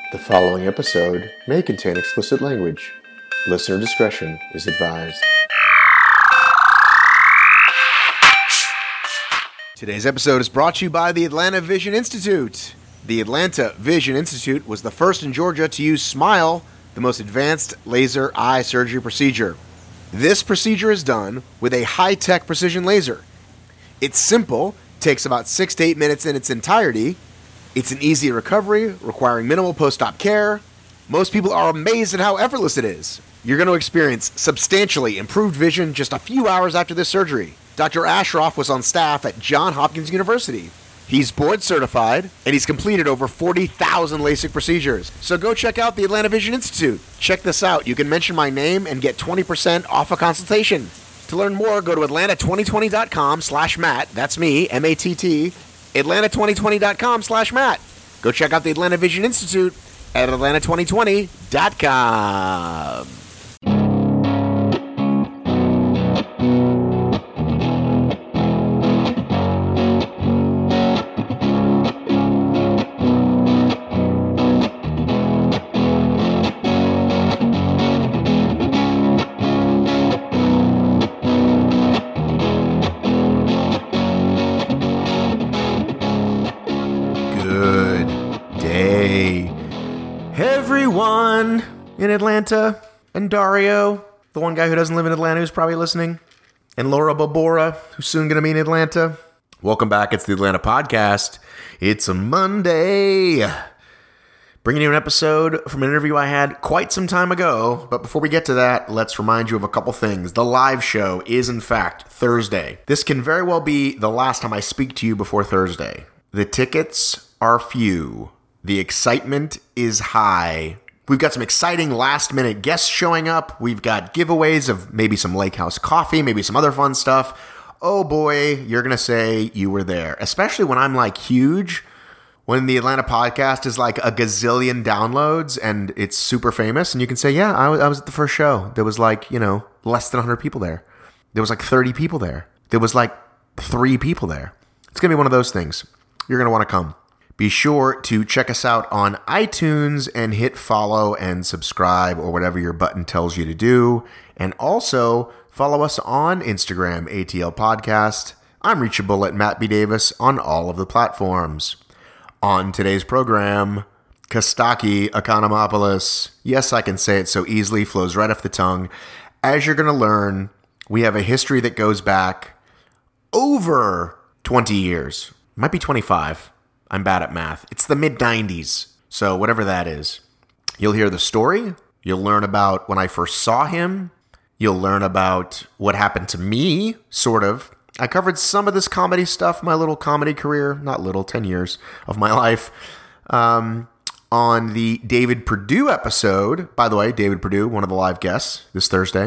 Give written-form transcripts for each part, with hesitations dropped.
The following episode may contain explicit language. Listener discretion is advised. Today's episode is brought to you by the Atlanta Vision Institute. The Atlanta Vision Institute was the first in Georgia to use SMILE, the most advanced laser eye surgery procedure. This procedure is done with a high-tech precision laser. It's simple, takes about 6 to 8 minutes in its entirety. It's an easy recovery, requiring minimal post-op care. Most people are amazed at how effortless it is. You're going to experience substantially improved vision just a few hours after this surgery. Dr. Ashroff was on staff at Johns Hopkins University. He's board certified, and he's completed over 40,000 LASIK procedures. So go check out the Atlanta Vision Institute. Check this out. You can mention my name and get 20% off a consultation. To learn more, go to atlanta2020.com/Matt. That's me, M-A-T-T. Atlanta2020.com/Matt. Go check out the Atlanta Vision Institute at atlanta2020.com. Everyone in Atlanta, and Dario, the one guy who doesn't live in Atlanta who's probably listening, and Laura Bobora, who's soon going to be in Atlanta. Welcome back. It's the Atlanta Podcast. It's a Monday. Bringing you an episode from an interview I had quite some time ago. But before we get to that, let's remind you of a couple things. The live show is, in fact, Thursday. This can very well be the last time I speak to you before Thursday. The tickets are few. The excitement is high. We've got some exciting last-minute guests showing up. We've got giveaways of maybe some Lake House coffee, maybe some other fun stuff. Oh boy, you're going to say you were there. Especially when I'm like huge, when the Atlanta Podcast is like a gazillion downloads and it's super famous. And you can say, yeah, I was at the first show. There was like, less than 100 people there. There was like 30 people there. There was like 3 people there. It's going to be one of those things. You're going to want to come. Be sure to check us out on iTunes and hit follow and subscribe or whatever your button tells you to do. And also follow us on Instagram, ATL Podcast. I'm reachable at Matt B. Davis on all of the platforms. On today's program, Kostaki Economopoulos. Yes, I can say it so easily, flows right off the tongue. As you're going to learn, we have a history that goes back over 20 years. Might be 25. I'm bad at math. It's the mid-90s, so whatever that is. You'll hear the story. You'll learn about when I first saw him. You'll learn about what happened to me, sort of. I covered some of this comedy stuff, my little comedy career, not little, 10 years of my life, on the David Perdue episode. By the way, David Perdue, one of the live guests this Thursday.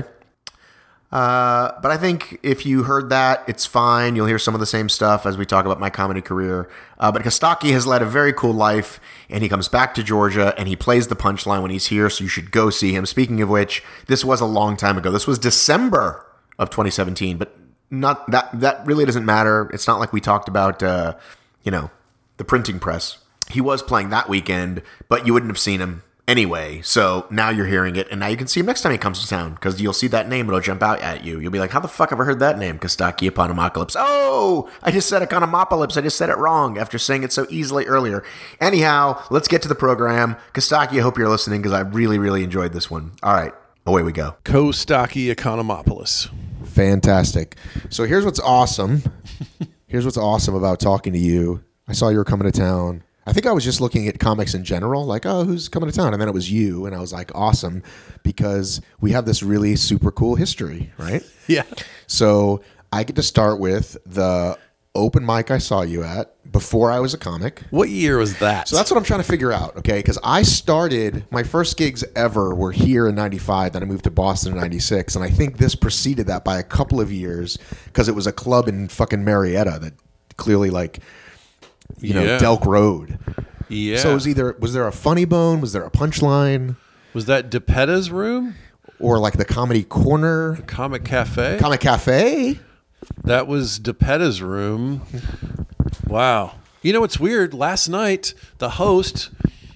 But I think if you heard that, it's fine. You'll hear some of the same stuff as we talk about my comedy career. But Kostaki has led a very cool life, and he comes back to Georgia, and he plays the punchline when he's here, so you should go see him. Speaking of which, this was a long time ago. This was December of 2017, but not that really doesn't matter. It's not like we talked about, the printing press. He was playing that weekend, but you wouldn't have seen him anyway, so now you're hearing it, and now you can see him next time he comes to town, because you'll see that name, it'll jump out at you. You'll be like, how the fuck have I heard that name? Kostaki Economopoulos. Oh, I just said Economopoulos. I just said it wrong after saying it so easily earlier. Anyhow, let's get to the program. Kostaki, I hope you're listening, because I really, really enjoyed this one. All right, away we go. Kostaki Economopoulos. Fantastic. So here's what's awesome. Here's what's awesome about talking to you. I saw you were coming to town. I think I was just looking at comics in general, like, oh, who's coming to town? And then it was you, and I was like, awesome, because we have this really super cool history, right? Yeah. So I get to start with the open mic I saw you at before I was a comic. What year was that? So that's what I'm trying to figure out, okay? Because I started, my first gigs ever were here in 95, then I moved to Boston in 96, and I think this preceded that by a couple of years, because it was a club in fucking Marietta that clearly, like, Delk Road. Yeah. So was there a Funny Bone? Was there a Punchline? Was that DePetta's room? Or like the Comedy Corner? Comic Cafe? Comic Cafe? That was DePetta's room. Wow. You know what's weird? Last night, the host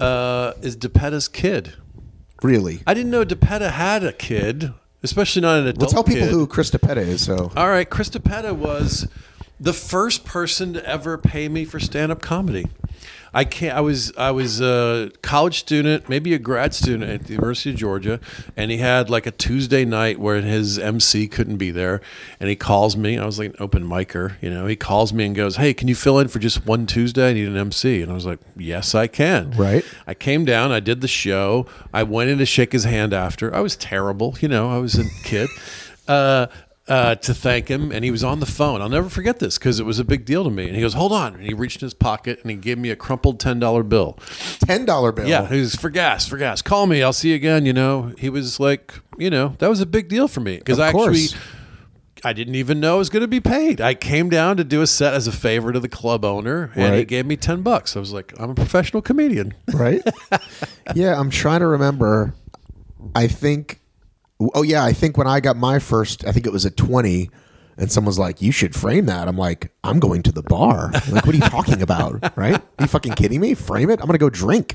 is DePetta's kid. Really? I didn't know DePetta had a kid, especially not an adult Well, tell people kid. who Chris DePetta is. So All right, Chris DePetta was the first person to ever pay me for stand-up comedy. I was a college student, maybe a grad student at the University of Georgia, and he had like a Tuesday night where his MC couldn't be there, and he calls me. I was like an open micer, He calls me and goes, "Hey, can you fill in for just one Tuesday? I need an MC." And I was like, "Yes, I can." Right. I came down, I did the show. I went in to shake his hand after. I was terrible, I was a kid. To thank him, and he was on the phone. I'll never forget this because it was a big deal to me. And he goes, "Hold on," and he reached in his pocket and he gave me a crumpled $10 bill. $10 bill. Yeah, he was for gas. Call me, I'll see you again. He was like, that was a big deal for me because I didn't even know I was going to be paid. I came down to do a set as a favor to the club owner, and he Right. gave me $10. I was like, I'm a professional comedian. Right? Yeah, I'm trying to remember. I think when I got my first, I think it was at 20, and someone's like, "You should frame that." I'm like, "I'm going to the bar." Like, what are you talking about? Right? Are you fucking kidding me? Frame it? I'm going to go drink.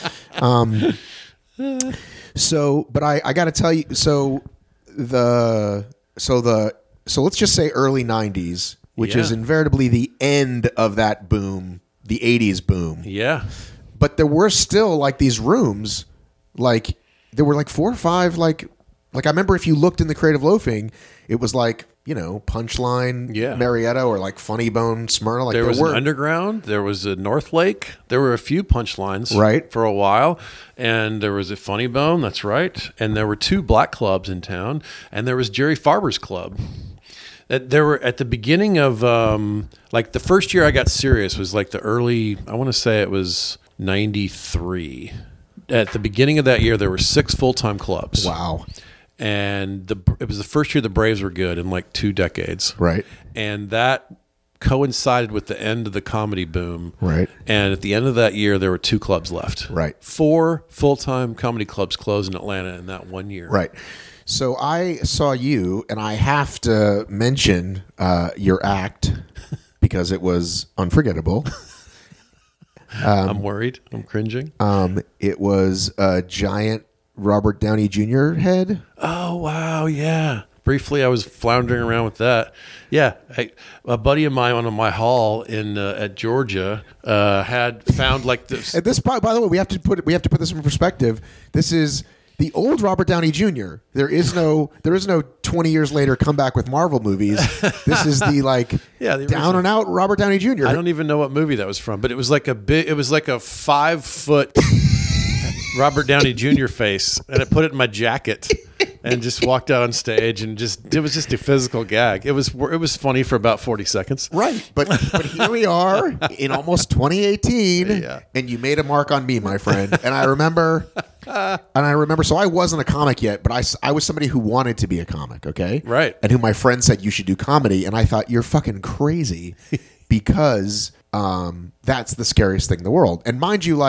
But I got to tell you, so let's just say early 90s, which is Yeah. invariably the end of that boom, the 80s boom. Yeah. But there were still like these rooms, like there were like 4 or 5, like I remember if you looked in the Creative Loafing, it was like, Punchline, Yeah. Marietta, or like Funny Bone, Smyrna. Like There was were an Underground. There was a North Lake. There were a few punchlines Right. for a while. And there was a Funny Bone. That's right. And there were 2 black clubs in town. And there was Jerry Farber's club. There were at the beginning of like the first year I got serious was like the early, I want to say it was 93. At the beginning of that year, there were 6 full-time clubs. Wow. And it was the first year the Braves were good in like 2 decades. Right. And that coincided with the end of the comedy boom. Right. And at the end of that year, there were 2 clubs left. Right. 4 full-time comedy clubs closed in Atlanta in that 1 year. Right. So I saw you, and I have to mention your act because it was unforgettable. I'm worried. I'm cringing. It was a giant Robert Downey Jr. head. Oh, wow. Yeah. Briefly, I was floundering around with that. Yeah. A buddy of mine on my hall at Georgia had found like this. And this, by the way, we have to put this in perspective. This is the old Robert Downey Jr. There is no 20 years later comeback with Marvel movies. This is the Yeah, the down original. and out Robert Downey Jr. I don't even know what movie that was from, but it was like a 5-foot Robert Downey Jr. face, and I put it in my jacket and just walked out on stage, and it was just a physical gag. It was funny for about 40 seconds. Right, but here we are in almost 2018, Yeah. and you made a mark on me, my friend. And I remember. So I wasn't a comic yet, but I was somebody who wanted to be a comic, okay? Right. And who my friend said, you should do comedy. And I thought, you're fucking crazy because that's the scariest thing in the world. And mind you,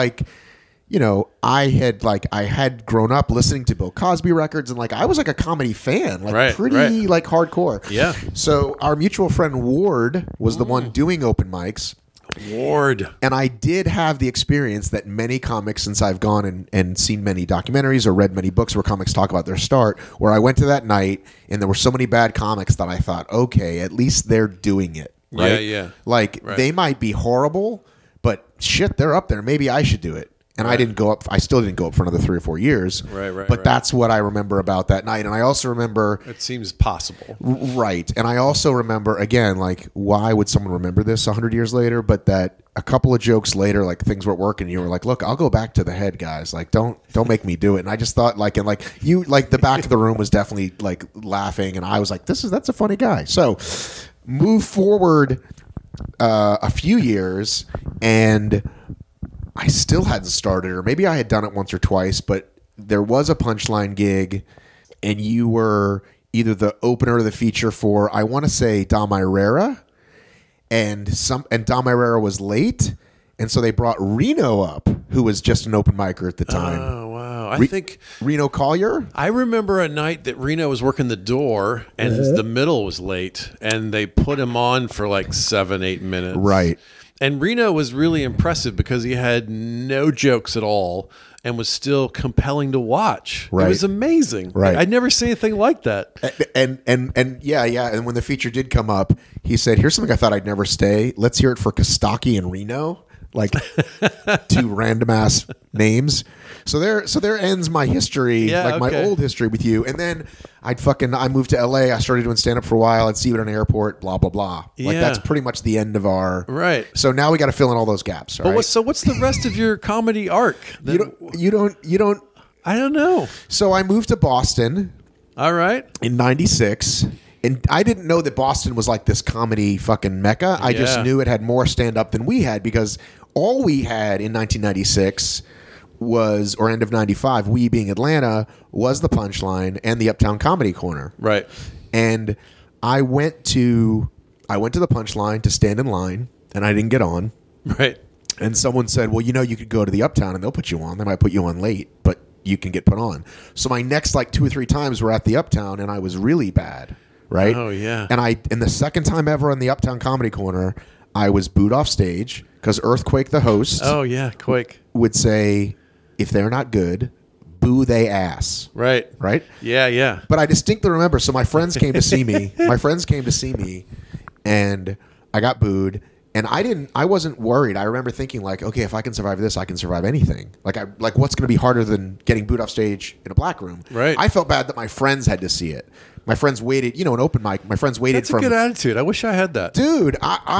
I had grown up listening to Bill Cosby records, and I was like a comedy fan, pretty hardcore. Yeah. So our mutual friend Ward was the one doing open mics. Ward. And I did have the experience that many comics, since I've gone and seen many documentaries or read many books where comics talk about their start, where I went to that night and there were so many bad comics that I thought, okay, at least they're doing it. Right? Yeah. They might be horrible, but shit, they're up there. Maybe I should do it. And I didn't go up. I still didn't go up for another 3 or 4 years. Right. But that's what I remember about that night. And I also remember. It seems possible. Right. And I also remember, again, why would someone remember this 100 years later? But that a couple of jokes later, things weren't working. You were like, look, I'll go back to the head, guys. Don't make me do it. And I just thought, the back of the room was definitely laughing. And I was like, that's a funny guy. So move forward a few years, and I still hadn't started, or maybe I had done it once or twice, but there was a Punchline gig, and you were either the opener or the feature for, I want to say, Dom Irrera, and Dom Irrera was late, and so they brought Reno up, who was just an open micer at the time. Oh, wow. I think Reno Collier? I remember a night that Reno was working the door and the middle was late, and they put him on for 7-8 minutes. Right. And Reno was really impressive because he had no jokes at all and was still compelling to watch. Right. It was amazing. Right. I'd never seen anything like that. And yeah. And when the feature did come up, he said, "Here's something I thought I'd never stay. Let's hear it for Kostaki and Reno." Like two random ass names. So there ends my history, my old history with you. And then I moved to LA. I started doing stand up for a while. I'd see you at an airport, blah, blah, blah. Like Yeah. that's pretty much the end of our Right. So now we got to fill in all those gaps. But what's the rest of your comedy arc? You don't. I don't know. So I moved to Boston All right. in '96. And I didn't know that Boston was like this comedy fucking mecca. I just Yeah. knew it had more stand up than we had because all we had in 1996 was, or end of 95, we being Atlanta, was the Punchline and the Uptown Comedy Corner. Right. And I went to the Punchline to stand in line and I didn't get on. Right. And someone said, well, you could go to the Uptown and they'll put you on. They might put you on late, but you can get put on. So my next like 2 or 3 times were at the Uptown and I was really bad. Right? Oh, yeah. And the second time ever on the Uptown Comedy Corner, I was booed off stage because Earthquake, the host, Oh, yeah. Quake. would say, if they're not good, boo they ass. Right. Right? Yeah. Yeah. But I distinctly remember, so my friends came to see me. And I got booed. And I wasn't worried. I remember thinking like, okay, if I can survive this, I can survive anything. Like what's going to be harder than getting booed off stage in a black room? Right. I felt bad that my friends had to see it. My friends waited, an open mic. My friends waited That's a good attitude. I wish I had that. Dude,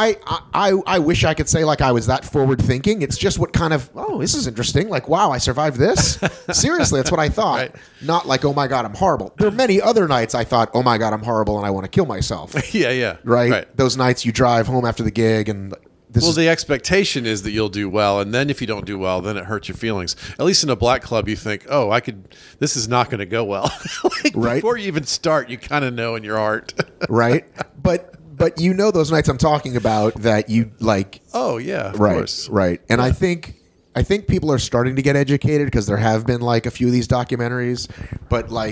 I wish I could say like I was that forward thinking. It's just what kind of, this is interesting. Like, wow, I survived this. Seriously, that's what I thought. Right. Not like, oh my God, I'm horrible. There are many other nights I thought, oh my God, I'm horrible and I want to kill myself. Yeah. Yeah. Right? Those nights you drive home after the gig and The expectation is that you'll do well, and then if you don't do well, then it hurts your feelings. At least in a black club, you think, "Oh, this is not going to go well." Right. Before you even start, you kind of know in your heart. right? But those nights I'm talking about that you like. Oh yeah, of Right, course. right. And I think people are starting to get educated because there have been like a few of these documentaries, but like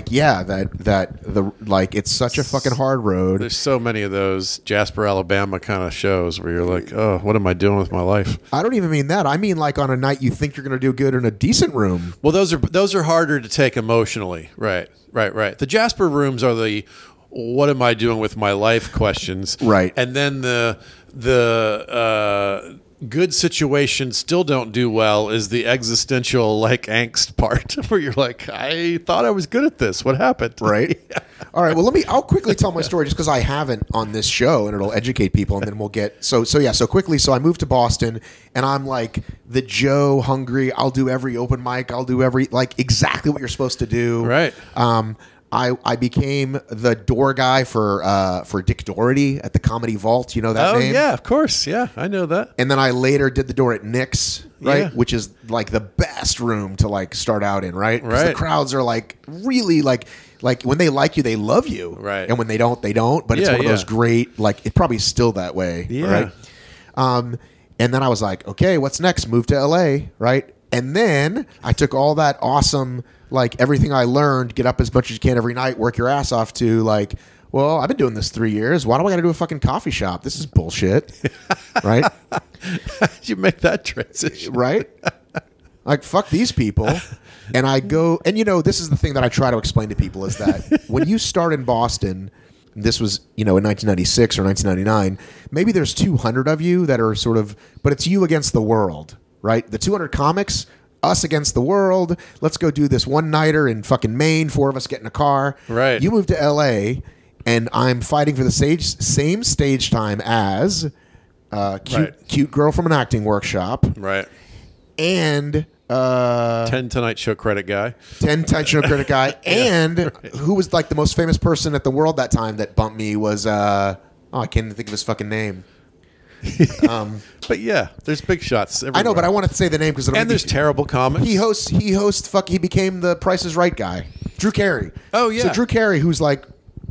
it's such a fucking hard road. There's so many of those Jasper, Alabama kind of shows where you're like, "Oh, what am I doing with my life?" I don't even mean that. I mean like on a night you think you're going to do good in a decent room. Well, those are harder to take emotionally. Right. The Jasper rooms are the "What am I doing with my life?" questions. Right. And then the good situations still don't do well is the existential like angst part where you're like, I thought I was good at this. What happened? Right. Yeah. All right. Well, I'll quickly tell my story just because I haven't on this show and it'll educate people and then we'll get so quickly. So I moved to Boston and I'm like the Joe hungry. I'll do every open mic. I'll do every like exactly what you're supposed to do. Right. I became the door guy for Dick Doherty at the Comedy Vault. You know that name? Oh yeah, of course. Yeah, I know that. And then I later did the door at Nick's, right? Yeah. Which is like the best room to like start out in, right? 'Cause Right. the crowds are like really like when they like you, they love you. Right. And when they don't, they don't. But it's Yeah, one of those great, like it probably is still that way. Yeah. Right. And then I was like, okay, what's next? Move to LA, right? And then I took all that awesome, like everything I learned, get up as much as you can every night, work your ass off to like, well, I've been doing this 3 years. Why do I got to do a fucking coffee shop? This is bullshit. Right? How'd you make that transition? Right? Like, fuck these people. And I go, and this is the thing that I try to explain to people is that when you start in Boston, this was, in 1996 or 1999, maybe there's 200 of you that are sort of, but it's you against the world, right? The 200 comics, us against the world. Let's go do this one-nighter in fucking Maine. 4 of us get in a car. Right. You move to L.A., and I'm fighting for the same stage time as cute girl from an acting workshop. Right. And 10 Tonight Show credit guy. 10 Tonight Show critic guy. And who was like the most famous person at the world that time that bumped me was, I can't even think of his fucking name. But yeah, there's big shots everywhere. I know, but I want to say the name because and there's terrible comics. He became the Price is Right guy, Drew Carey. Oh, yeah. So Drew Carey, who's like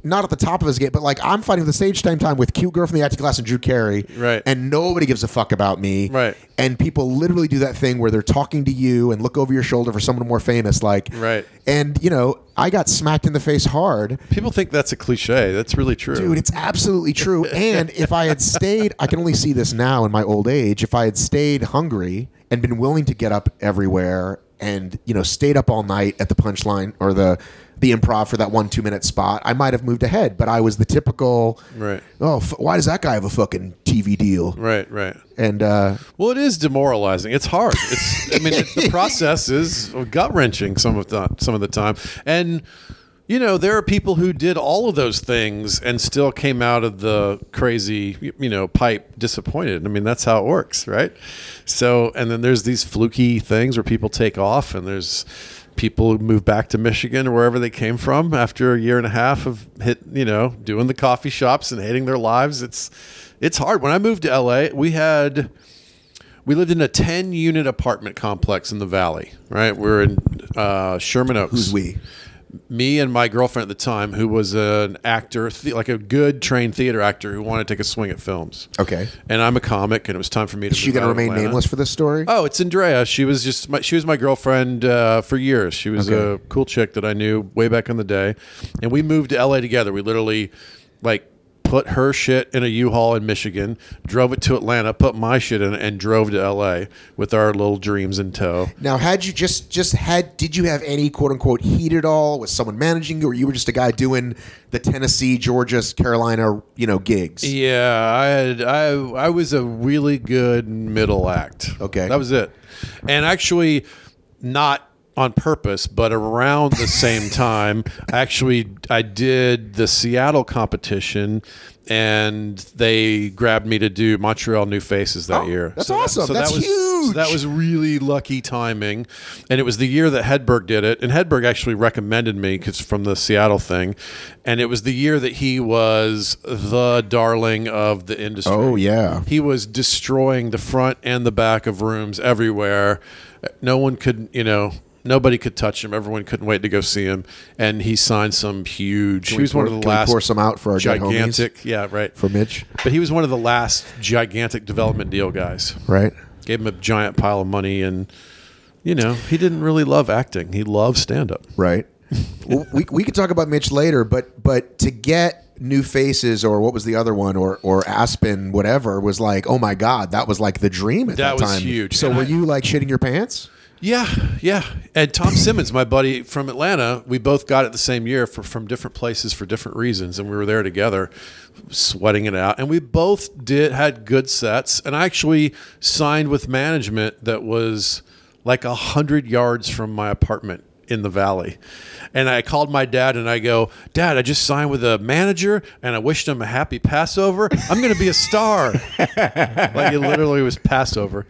not at the top of his game, but like I'm fighting for the stage time with Cute Girl from the Acting Class and Drew Carey, Right. And nobody gives a fuck about me, Right. And people literally do that thing where they're talking to you and look over your shoulder for someone more famous, like, Right. And I got smacked in the face hard. People think that's a cliche. That's really true. Dude, it's absolutely true. And if I had stayed, I can only see this now in my old age. If I had stayed hungry and been willing to get up everywhere and, stayed up all night at the punchline or the improv for that 1-2 minute spot, I might have moved ahead. But I was the typical, Right. oh, why does that guy have a fucking TV deal? Right, right. And Well, it is demoralizing. It's hard. The process is gut wrenching some of the time. And there are people who did all of those things and still came out of the crazy, pipe disappointed. I mean, that's how it works, right? So, and then there's these fluky things where people take off, and there's people who move back to Michigan or wherever they came from after a year and a half of doing the coffee shops and hating their lives. It's hard. When I moved to LA, we lived in a 10-unit apartment complex in the Valley, right? We're in Sherman Oaks. who's we? Me and my girlfriend at the time, who was an actor, like a good trained theater actor who wanted to take a swing at films. Okay. And I'm a comic, and it was time for me to Is she going to remain nameless for this story? Oh, it's Andrea. She was my girlfriend for years. She was a cool chick that I knew way back in the day. And we moved to LA together. We literally put her shit in a U-Haul in Michigan, drove it to Atlanta, put my shit in it, and drove to LA with our little dreams in tow. Now, had you did you have any quote unquote heat at all? Was someone managing you, or you were just a guy doing the Tennessee, Georgia, Carolina, gigs? Yeah, I was a really good middle act. Okay. That was it. And actually, not on purpose, but around the same time, I did the Seattle competition, and they grabbed me to do Montreal New Faces that year. That's awesome. That's huge. So that was really lucky timing, and it was the year that Hedberg did it, and Hedberg actually recommended me because from the Seattle thing, and it was the year that he was the darling of the industry. Oh yeah, he was destroying the front and the back of rooms everywhere. No one could, Nobody could touch him. Everyone couldn't wait to go see him, and he signed some huge. He was one of the last. Pour some out for our gigantic. Yeah, right. For Mitch, but he was one of the last gigantic development deal guys. Right. Gave him a giant pile of money, and he didn't really love acting. He loved stand up. Right. Well, we could talk about Mitch later, but to get New Faces or what was the other one or Aspen, whatever, was like, oh my God, that was like the dream at that time. That was huge. So were you like shitting your pants? Yeah. And Tom Simmons, my buddy from Atlanta, we both got it the same year from different places for different reasons, and we were there together, sweating it out. And we both had good sets, and I actually signed with management that was like 100 yards from my apartment in the Valley. And I called my dad and I go, Dad, I just signed with a manager and I wished him a happy Passover. I'm going to be a star. Like it literally was Passover.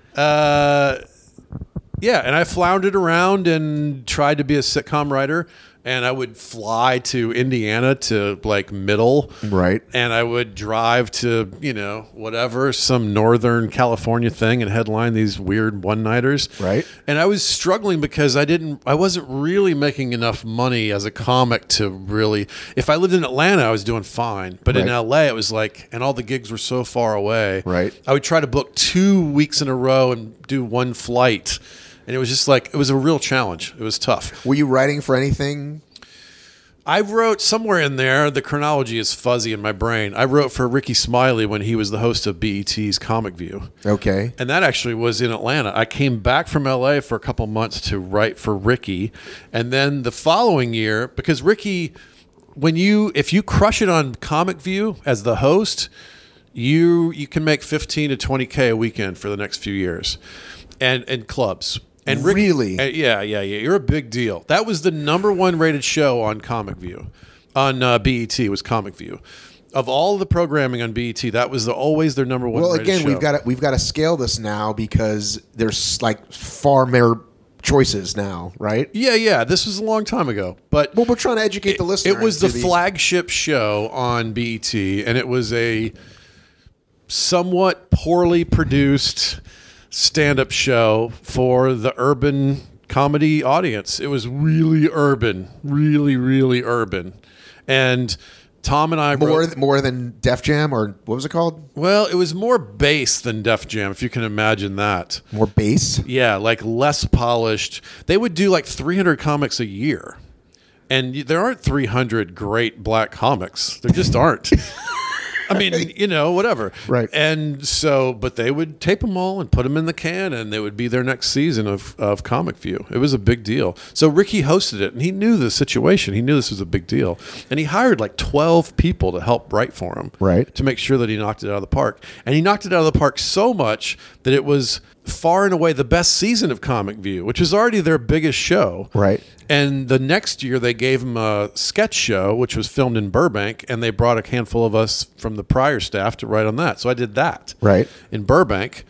Yeah, and I floundered around and tried to be a sitcom writer, and I would fly to Indiana to like middle, right? And I would drive to whatever, some Northern California thing, and headline these weird one-nighters, right? And I was struggling because I wasn't really making enough money as a comic to really. If I lived in Atlanta, I was doing fine, but in LA, it was like, and all the gigs were so far away, right? I would try to book 2 weeks in a row and do one flight. And it was just like, it was a real challenge. It was tough. Were you writing for anything? I wrote somewhere in there, the chronology is fuzzy in my brain. I wrote for Ricky Smiley when he was the host of BET's Comic View. Okay. And that actually was in Atlanta. I came back from LA for a couple months to write for Ricky. And then the following year, because Ricky, if you crush it on Comic View as the host, you can make 15 to 20K a weekend for the next few years. And clubs. And Ricky, really? Yeah. You're a big deal. That was the #1 rated show on Comic View, on BET was Comic View. Of all the programming on BET, that was always their #1 Well, rated again, show. we've got to scale this now because there's like far more choices now, right? Yeah. This was a long time ago, but we're trying to educate the listener. It was the flagship show on BET, and it was a somewhat poorly produced stand-up show for the urban comedy audience. It was really urban, really, really urban. And Tom and I more than Def Jam, or what was it called? Well, it was more bass than Def Jam, if you can imagine that. More bass? Yeah, like less polished. They would do like 300 comics a year. And there aren't 300 great black comics. There just aren't. I mean, whatever. Right. And so, but they would tape them all and put them in the can, and they would be their next season of Comic View. It was a big deal. So Ricky hosted it, and he knew the situation. He knew this was a big deal. And he hired like 12 people to help write for him. Right. To make sure that he knocked it out of the park. And he knocked it out of the park so much that it was far and away the best season of Comic View, which is already their biggest show. Right. And the next year, they gave him a sketch show, which was filmed in Burbank, and they brought a handful of us from the prior staff to write on that. So I did that in Burbank.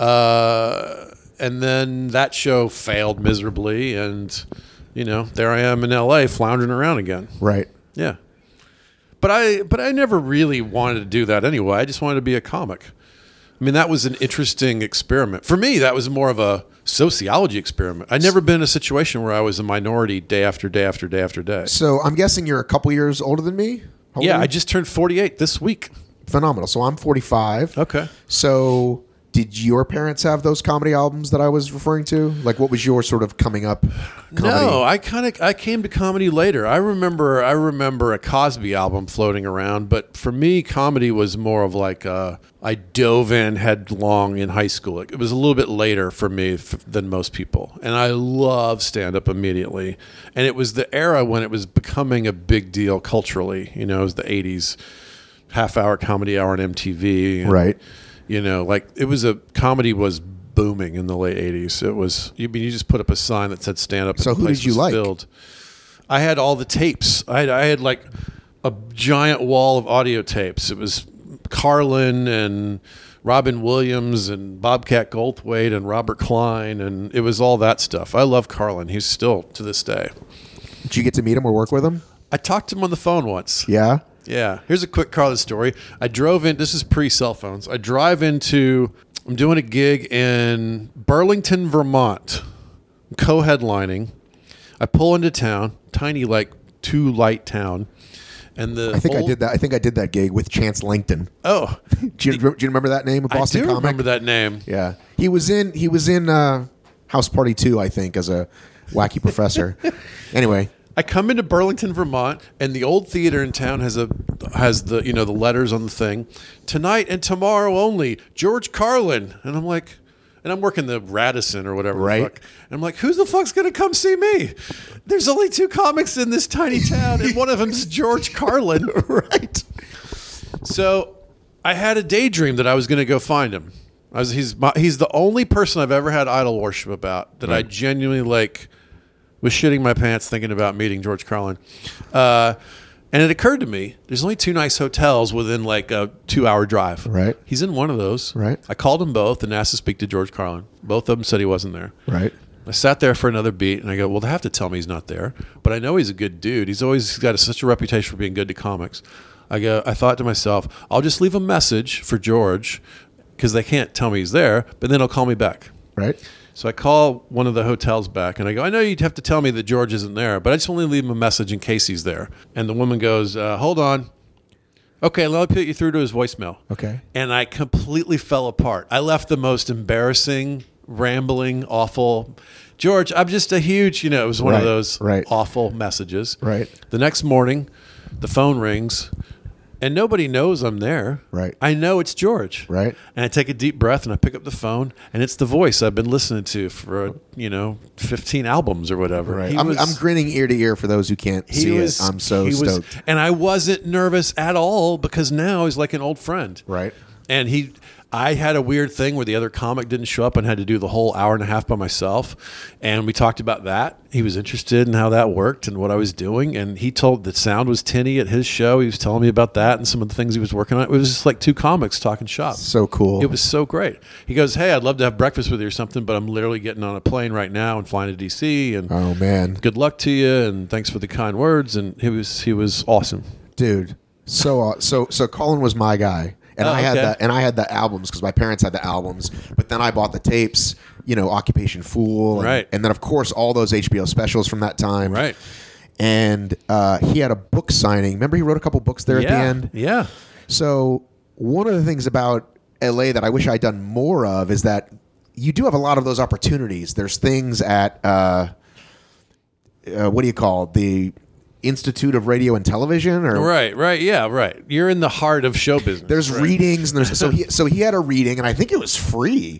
And then that show failed miserably, and, there I am in L.A. floundering around again. Right. Yeah. But I never really wanted to do that anyway. I just wanted to be a comic. I mean, that was an interesting experiment. For me, that was more of a sociology experiment. I'd never been in a situation where I was a minority day after day after day after day. So I'm guessing you're a couple years older than me? Yeah, I just turned 48 this week. Phenomenal. So I'm 45. Okay. So did your parents have those comedy albums that I was referring to? Like, what was your sort of coming up comedy? No, I came to comedy later. I remember a Cosby album floating around, but for me, comedy was more of like I dove in headlong in high school. It was a little bit later for me than most people, and I loved stand-up immediately. And it was the era when it was becoming a big deal culturally. It was the 80s, half-hour comedy hour on MTV. Right. Comedy was booming in the late 80s. It was, you just put up a sign that said stand up. So who did you like? Filled. I had all the tapes. I had like a giant wall of audio tapes. It was Carlin and Robin Williams and Bobcat Goldthwait and Robert Klein, and it was all that stuff. I love Carlin. He's still to this day. Did you get to meet him or work with him? I talked to him on the phone once. Yeah? Yeah. Here's a quick Carlin story. I drove in. This is pre-cell phones. I'm doing a gig in Burlington, Vermont. I'm co-headlining. I pull into town, tiny, like, 2-light town. And I think I did that. I think I did that gig with Chance Langton. Oh. Do you remember that name? A Boston comic? I do remember that name. Yeah. He was in House Party 2, I think, as a wacky professor. Anyway. I come into Burlington, Vermont, and the old theater in town has the the letters on the thing. Tonight and tomorrow only, George Carlin. And I'm like, and I'm working the Radisson or whatever. Right. The fuck. And I'm like, who the fuck's going to come see me? There's only 2 comics in this tiny town, and one of them's George Carlin. Right. So I had a daydream that I was going to go find him. He's the only person I've ever had idol worship about that I genuinely was shitting my pants thinking about meeting George Carlin. And it occurred to me, there's only 2 nice hotels within like a 2-hour drive. Right. He's in one of those. Right. I called them both and asked to speak to George Carlin. Both of them said he wasn't there. Right. I sat there for another beat, and I go, well, they have to tell me he's not there. But I know he's a good dude. He's always got such a reputation for being good to comics. I thought to myself, I'll just leave a message for George because they can't tell me he's there, but then he'll call me back. Right. So I call one of the hotels back, and I go, I know you'd have to tell me that George isn't there, but I just want to leave him a message in case he's there. And the woman goes, hold on. Okay, let me put you through to his voicemail. Okay. And I completely fell apart. I left the most embarrassing, rambling, awful, George, I'm just a huge, it was one of those awful messages. Right. The next morning, the phone rings. And nobody knows I'm there. Right. I know it's George. Right. And I take a deep breath and I pick up the phone, and it's the voice I've been listening to for 15 albums or whatever. Right. I'm grinning ear to ear for those who can't see it. I'm so stoked. And I wasn't nervous at all because now he's like an old friend. Right. And I had a weird thing where the other comic didn't show up and had to do the whole hour and a half by myself. And we talked about that. He was interested in how that worked and what I was doing. And he told that sound was tinny at his show. He was telling me about that and some of the things he was working on. It was just like 2 comics talking shop. So cool. It was so great. He goes, hey, I'd love to have breakfast with you or something, but I'm literally getting on a plane right now and flying to D.C. And oh, man. Good luck to you. And thanks for the kind words. And he was awesome. Dude. So Colin was my guy. And I had the albums because my parents had the albums, but then I bought the tapes, Occupation Fool, and then of course all those HBO specials from that time, right? and he had a book signing. Remember, he wrote a couple books there at the end. Yeah. So one of the things about LA that I wish I'd done more of is that you do have a lot of those opportunities. There's things at what do you call it? The Institute of Radio and Television, or Right. Yeah. Right. You're in the heart of show business. there's readings, and there's so he had a reading, and I think it was free,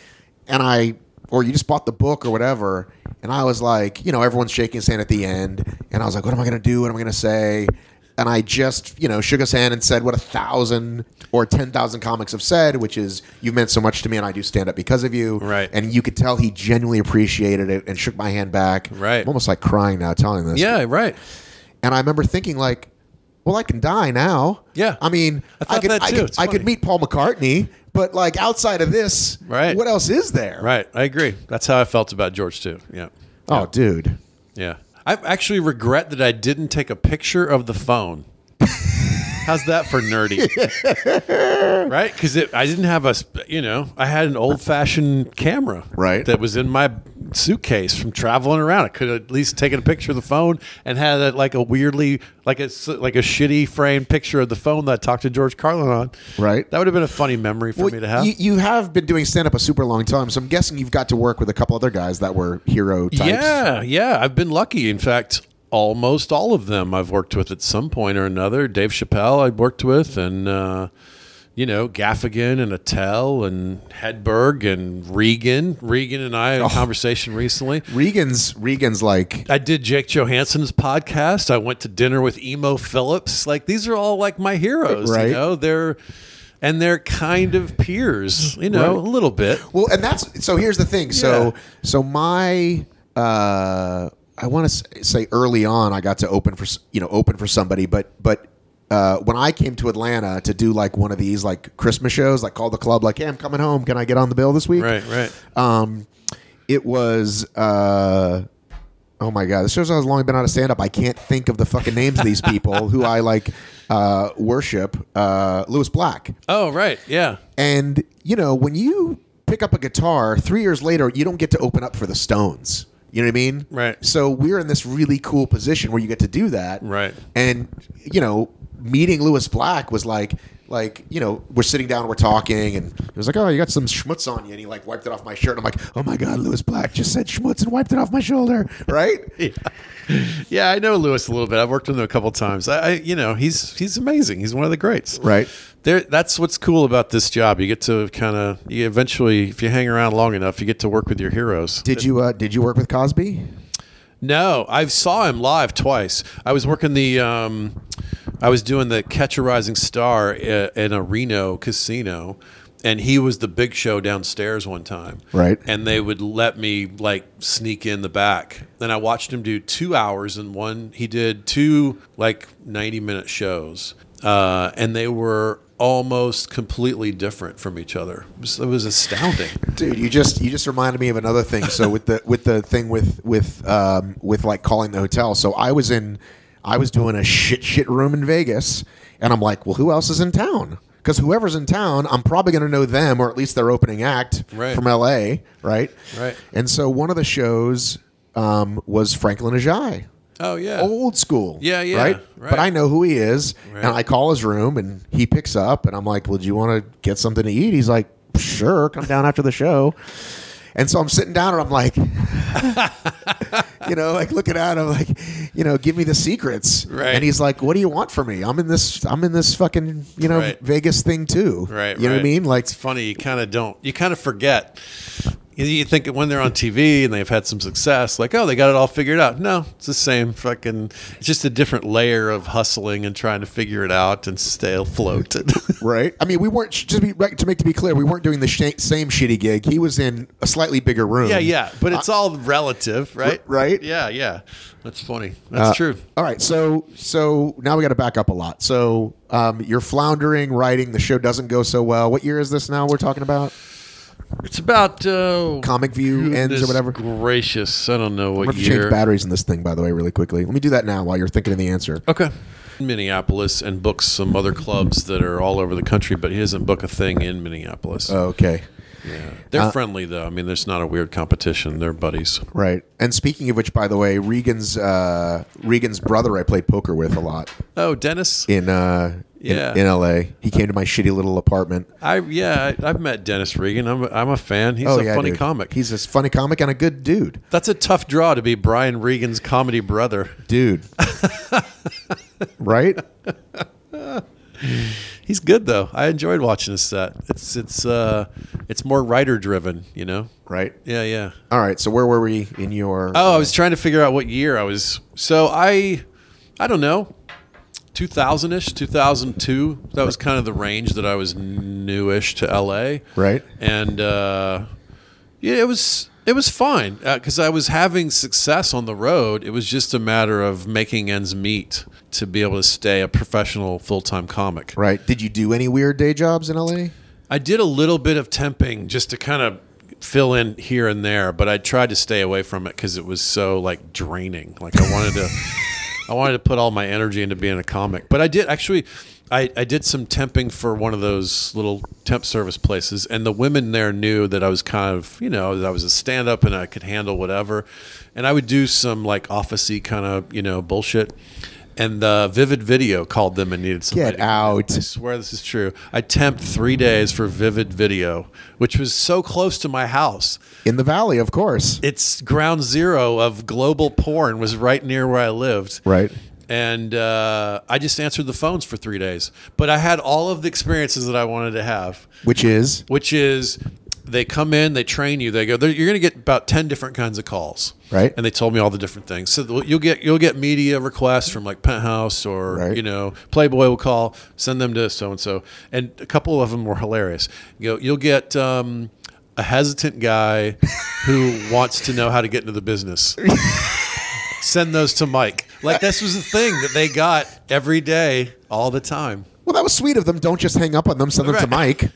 or you just bought the book or whatever, and I was like, everyone's shaking his hand at the end, and I was like, what am I going to do? What am I going to say? And I just, shook his hand and said what 1,000 or 10,000 comics have said, which is, you've meant so much to me, and I do stand up because of you. Right. And you could tell he genuinely appreciated it and shook my hand back. Right. I'm almost like crying now telling this. Yeah. Right. And I remember thinking like, well, I can die now. Yeah. I mean, I thought that too. It's I could funny. meet Paul McCartney, but like outside of this, Right. what else is there? Right. I agree. That's how I felt about George too. Yeah. Oh, dude. Yeah. I actually regret that I didn't take a picture of the phone. How's that for nerdy? Right? Because I didn't have I had an old-fashioned camera. Right. That was in my suitcase from traveling around. I could have at least taken a picture of the phone and had it like a weirdly, like a shitty framed picture of the phone that I talked to George Carlin on. Right. That would have been a funny memory for me to have. You have been doing stand-up a super long time, so I'm guessing you've got to work with a couple other guys that were hero types. Yeah. I've been lucky. In fact, almost all of them I've worked with at some point or another. Dave Chappelle I worked with, and Gaffigan and Attell and Hedberg and Regan. Regan and I had a conversation recently. Regan's like, I did Jake Johansson's podcast. I went to dinner with Emo Phillips. Like, these are all like my heroes. Right. They're kind of peers. Right. A little bit. well, and so here's the thing. So my I want to say early on I got to open for somebody, but when I came to Atlanta to do like one of these like Christmas shows, like call the club, like, hey, I'm coming home, can I get on the bill this week? Right. It was oh my god, this shows how long I've been on a stand up. I can't think of the fucking names of these people who I like worship. Lewis Black. Oh, right. Yeah. And when you pick up a guitar 3 years later, you don't get to open up for the Stones. You know what I mean? Right. So we're in this really cool position where you get to do that. Right. And, meeting Lewis Black was like, we're sitting down, we're talking, and it was like, oh, you got some schmutz on you. And he like wiped it off my shirt. And I'm like, oh my God, Lewis Black just said schmutz and wiped it off my shoulder. Right? Yeah, I know Lewis a little bit. I've worked with him a couple of times. He's amazing. He's one of the greats. Right. That's what's cool about this job. You get to you eventually, if you hang around long enough, you get to work with your heroes. Did you work with Cosby? No, I saw him live twice. I was working I was doing the Catch a Rising Star in a Reno casino, and he was the big show downstairs one time. Right. And they would let me like sneak in the back. Then I watched him do 2 hours in one. He did two like 90-minute shows, and they were almost completely different from each other. It was astounding. Dude, you just reminded me of another thing. So with the thing with like calling the hotel. So I was doing a shit room in Vegas, and I'm like, well, who else is in town? Because whoever's in town, I'm probably going to know them, or at least their opening act from LA, right? Right. And so one of the shows was Franklin Ajaye. Oh yeah, old school. Yeah, right. But I know who he is, Right. and I call his room, and he picks up, and I'm like, "Well, do you want to get something to eat?" He's like, "Sure, come down after the show." And so I'm sitting down, and I'm like, like looking at him, like, give me the secrets. Right. And he's like, "What do you want from me? I'm in this fucking Right. Vegas thing too." Right. You know what I mean? Like, it's funny. You kind of forget. You think when they're on TV and they've had some success, like, oh, they got it all figured out. No, it's the same fucking. It's just a different layer of hustling and trying to figure it out and stay afloat. right. I mean, we weren't to be clear. We weren't doing the same shitty gig. He was in a slightly bigger room. Yeah. But it's all relative, right? Right. Yeah. That's funny. That's true. All right, so now we got to back up a lot. So you're floundering, writing. The show doesn't go so well. What year is this now? We're talking about It's about Comic View ends or whatever. Gracious, I don't know what I'm going to year. change batteries in this thing, by the way, really quickly. Let me do that now while you're thinking of the answer. Okay. Minneapolis, and books some other clubs that are all over the country, but he doesn't book a thing in Minneapolis. Okay. They're friendly though. I mean, there's not a weird competition. They're buddies. Right. And speaking of which, by the way, Regan's brother I played poker with a lot Oh, Dennis. in LA. He came to my shitty little apartment. I've met Dennis Regan. I'm a fan. He's a funny dude. comic. He's a funny comic and a good dude. That's a tough draw to be Brian Regan's comedy brother. Dude. Right? He's good though. I enjoyed watching his set. It's more writer driven, you know. Right. Yeah. All right. So where were we in your? Oh, I was trying to figure out what year I was. So I don't know, 2000-ish, 2002. That was kind of the range that I was newish to LA. Right. And it was fine because I was having success on the road. It was just a matter of making ends meet to be able to stay a professional full-time comic. Right. Did you do any weird day jobs in LA? I did a little bit of temping just to kind of fill in here and there, but I tried to stay away from it because it was so like draining. Like I wanted to put all my energy into being a comic. But I did actually. I did some temping for one of those little temp service places, and the women there knew that I was kind of, that I was a stand-up and I could handle whatever. And I would do some like office-y kind of, bullshit. And Vivid Video called them and needed somebody. Get out. I swear this is true. I temped 3 days for Vivid Video, which was so close to my house. In the Valley, of course. It's ground zero of global porn, was right near where I lived. Right. And I just answered the phones for 3 days. But I had all of the experiences that I wanted to have. Which is? They come in, they train you. They go, you're going to get about 10 different kinds of calls. Right. And they told me all the different things. So you'll get media requests from like Penthouse or, right. Playboy will call, send them to so-and-so. And a couple of them were hilarious. You'll get a hesitant guy who wants to know how to get into the business. Send those to Mike. Like this was the thing that they got every day, all the time. Well, that was sweet of them. Don't just hang up on them. Send them to Mike.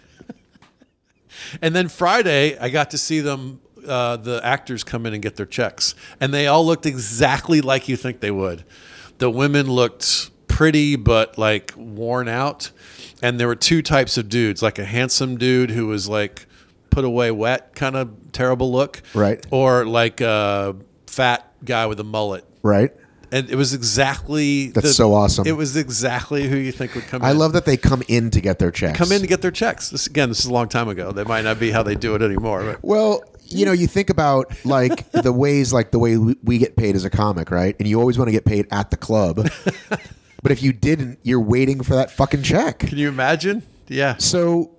And then Friday, I got to see them, the actors come in and get their checks. And they all looked exactly like you think they would. The women looked pretty but like worn out. And there were two types of dudes, like a handsome dude who was like put away wet, kind of terrible look. Right. Or like a fat guy with a mullet. Right. And it was exactly... That's so awesome. It was exactly who you think would come in. I love that they come in to get their checks. Come in to get their checks. This is a long time ago. That might not be how they do it anymore. But. Well, you think about like the way we get paid as a comic, right? And you always want to get paid at the club. But if you didn't, you're waiting for that fucking check. Can you imagine? Yeah. So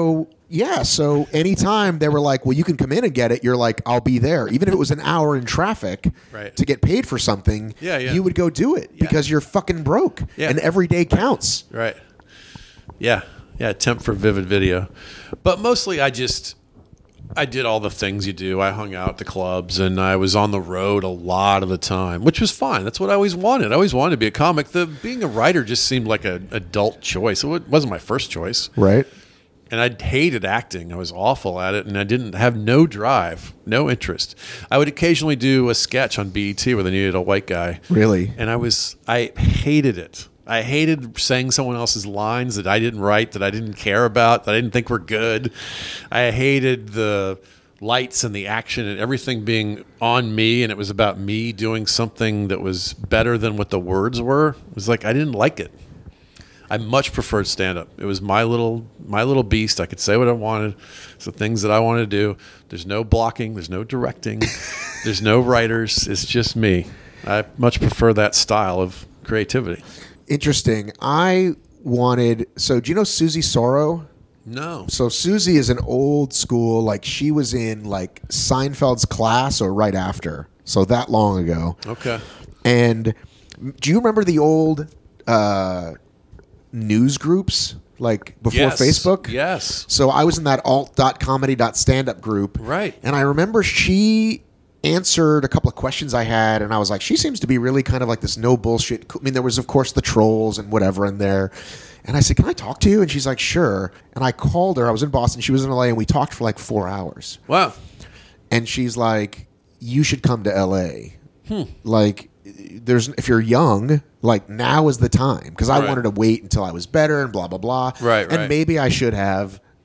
anytime they were like, well, you can come in and get it, you're like, I'll be there. Even if it was an hour in traffic to get paid for something, you would go do it because you're fucking broke and every day counts. Right. Yeah. Yeah. Temp for Vivid Video. But mostly I did all the things you do. I hung out at the clubs and I was on the road a lot of the time, which was fine. That's what I always wanted. I always wanted to be a comic. Being a writer just seemed like an adult choice. It wasn't my first choice. Right. And I hated acting. I was awful at it, and I didn't have no drive, no interest. I would occasionally do a sketch on BET where they needed a white guy. Really? And I hated it. I hated saying someone else's lines that I didn't write, that I didn't care about, that I didn't think were good. I hated the lights and the action and everything being on me, and it was about me doing something that was better than what the words were. It was like I didn't like it. I much preferred stand-up. It was my little beast. I could say what I wanted. It's the things that I wanted to do. There's no blocking. There's no directing. There's no writers. It's just me. I much prefer that style of creativity. Interesting. So do you know Susie Sorrow? No. So Susie is an old school, like she was in like Seinfeld's Class or right after. So that long ago. Okay. And do you remember the old... news groups like before Facebook? Yes. So I was in that alt.comedy.standup group. Right. And I remember she answered a couple of questions I had, and I was like, she seems to be really kind of like this no bullshit. I mean, there was, of course, the trolls and whatever in there. And I said, can I talk to you? And she's like, sure. And I called her. I was in Boston. She was in LA, and we talked for like 4 hours. Wow. And she's like, you should come to LA. Like, if you're young, like now is the time, because I wanted to wait until I was better and blah blah blah. Right. And maybe I should have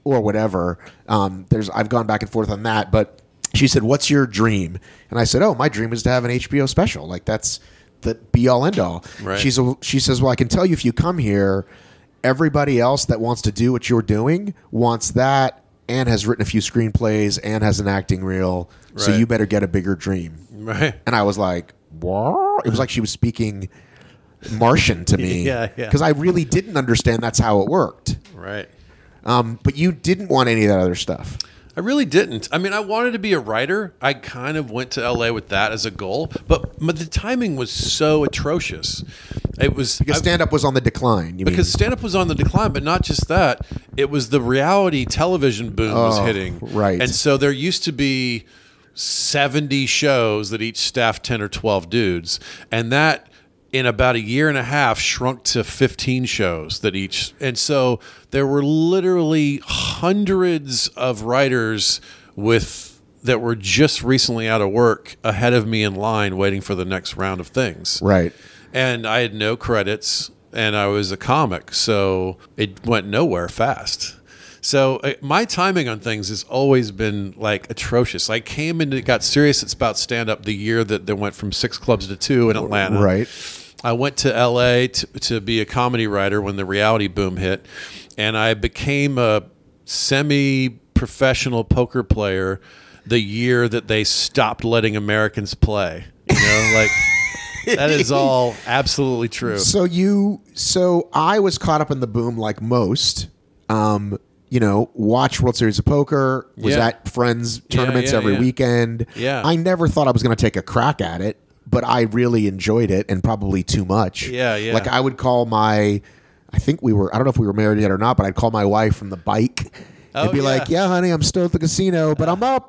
or whatever. I've gone back and forth on that, but she said, "What's your dream?" And I said, "Oh, my dream is to have an HBO special. Like that's the be all end all." Right. She says, "Well, I can tell you if you come here, everybody else that wants to do what you're doing wants that and has written a few screenplays and has an acting reel. So Right. you better get a bigger dream." Right. And I was like, "What?" It was like she was speaking Martian to me. Yeah. Because I really didn't understand that's how it worked. Right. But you didn't want any of that other stuff. I really didn't. I mean, I wanted to be a writer. I kind of went to LA with that as a goal, but the timing was so atrocious. It was Because stand-up was on the decline. because stand-up was on the decline, but not just that. It was the reality television boom was hitting. right. And so there used to be 70 shows that each staffed 10 or 12 dudes, and that in about a year and a half shrunk to 15 shows that each. And so there were literally hundreds of writers that were just recently out of work ahead of me in line waiting for the next round of things. Right. And I had no credits and I was a comic, so it went nowhere fast. So my timing on things has always been like atrocious. I came in and got serious about stand-up the year that they went from 6 clubs to 2 in Atlanta. Right. I went to LA to be a comedy writer when the reality boom hit, and I became a semi-professional poker player the year that they stopped letting Americans play. You know, like that is all absolutely true. So I was caught up in the boom like most. Watch World Series of Poker, was Yeah. at friends tournaments every yeah. weekend. Yeah. I never thought I was going to take a crack at it, but I really enjoyed it and probably too much. Yeah. Like I would call I don't know if we were married yet or not, but I'd call my wife from the bike and be like, "Yeah, honey, I'm still at the casino, but I'm up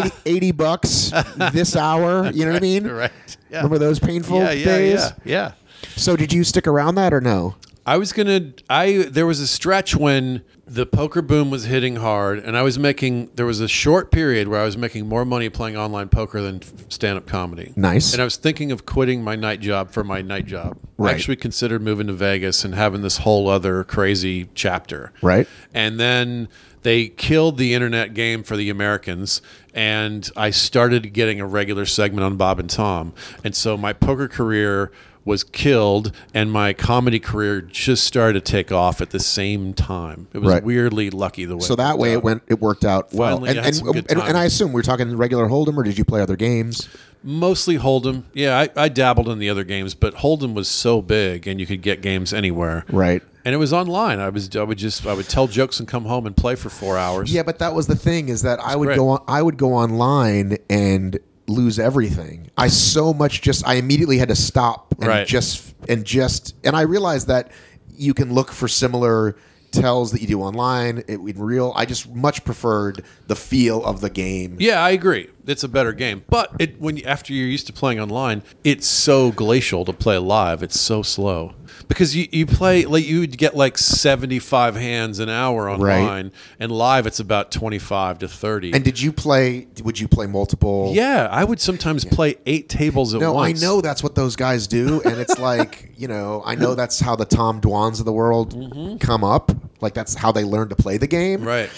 $80 this hour." You know what I mean? Right. Yeah. Remember those painful days? Yeah. So did you stick around that or no? There was a stretch when the poker boom was hitting hard, and there was a short period where I was making more money playing online poker than stand-up comedy. Nice. And I was thinking of quitting my night job for my night job. Right. I actually considered moving to Vegas and having this whole other crazy chapter. Right. And then they killed the internet game for the Americans, and I started getting a regular segment on Bob and Tom. And so my poker career was killed, and my comedy career just started to take off at the same time. It was Right. weirdly lucky the way. So that way it worked out well. Finally, I had some good And times. I assume we're talking regular Hold'em, or did you play other games? Mostly Hold'em. Yeah, I dabbled in the other games, but Hold'em was so big, and you could get games anywhere. Right. And it was online. I would tell jokes and come home and play for 4 hours. Yeah, but that was the thing, is that I would great. go online and lose everything. I immediately had to stop and Right. and I realized that you can look for similar tells that you do online in real. I just much preferred the feel of the game. Yeah, I agree. It's a better game. But after you're used to playing online, it's so glacial to play live. It's so slow. Because you play, like, you would get like 75 hands an hour online, and live it's about 25 to 30. And would you play multiple? Yeah, I would sometimes play 8 tables at No, once. I know that's what those guys do, and it's like, I know that's how the Tom Dwans of the world come up. Like, that's how they learn to play the game. Right.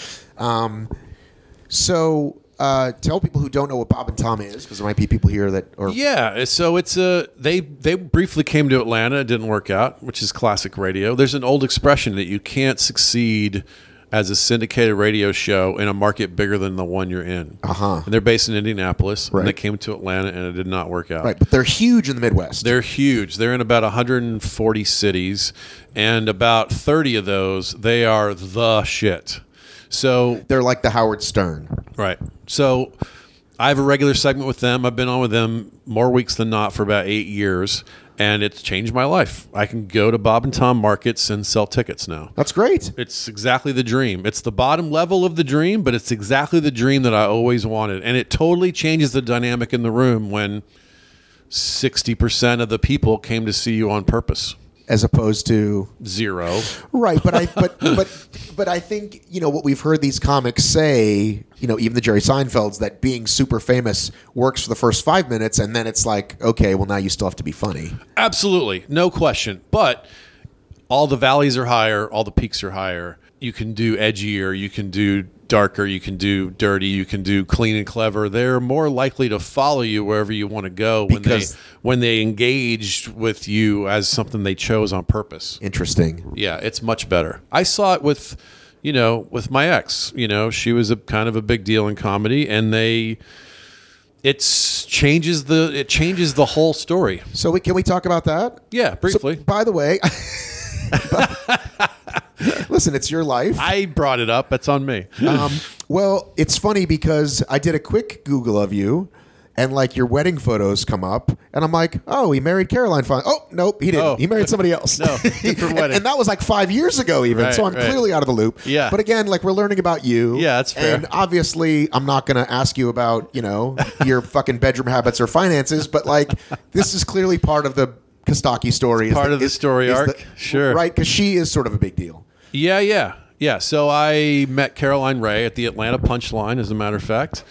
So tell people who don't know what Bob and Tom is, because there might be people here that are. Yeah, so it's they briefly came to Atlanta. It didn't work out, which is classic radio. There's an old expression that you can't succeed as a syndicated radio show in a market bigger than the one you're in. Uh-huh. And they're based in Indianapolis, Right. and they came to Atlanta, and it did not work out. Right, but they're huge in the Midwest. They're huge. They're in about 140 cities, and about 30 of those, they are the shit. So They're like the Howard Stern. right. So I have a regular segment with them. I've been on with them more weeks than not for about 8 years, and it's changed my life. I can go to Bob and Tom markets and sell tickets now. That's great. It's exactly the dream. It's the bottom level of the dream, but it's exactly the dream that I always wanted. And it totally changes the dynamic in the room when 60% of the people came to see you on purpose. As opposed to 0. right, but I think what we've heard these comics say, even the Jerry Seinfelds, that being super famous works for the first 5 minutes, and then it's like, okay, well, now you still have to be funny. Absolutely. No question. But all the valleys are higher, all the peaks are higher. you can do edgier, you can do darker, you can do dirty, you can do clean and clever. They're more likely to follow you wherever you want to go when they engaged with you as something they chose on purpose. Interesting. Yeah, it's much better. I saw it with my ex. She was a kind of a big deal in comedy, and it changes the whole story. So can we talk about that? Yeah, briefly. So, by the way, listen, it's your life. I brought it up. That's on me. Well, it's funny because I did a quick Google of you, and like your wedding photos come up, and I'm like, oh, he married Caroline Fine. Oh, nope, he didn't. Oh. He married somebody else. No, different wedding. And that was like 5 years ago even, Right, so I'm right. clearly out of the loop. Yeah. But again, like we're learning about you. Yeah, that's fair. And obviously, I'm not going to ask you about, your fucking bedroom habits or finances, but like this is clearly part of the Kostaki story. Part of the story arc. Sure. Right, because she is sort of a big deal. Yeah. So I met Caroline Ray at the Atlanta Punchline, as a matter of fact,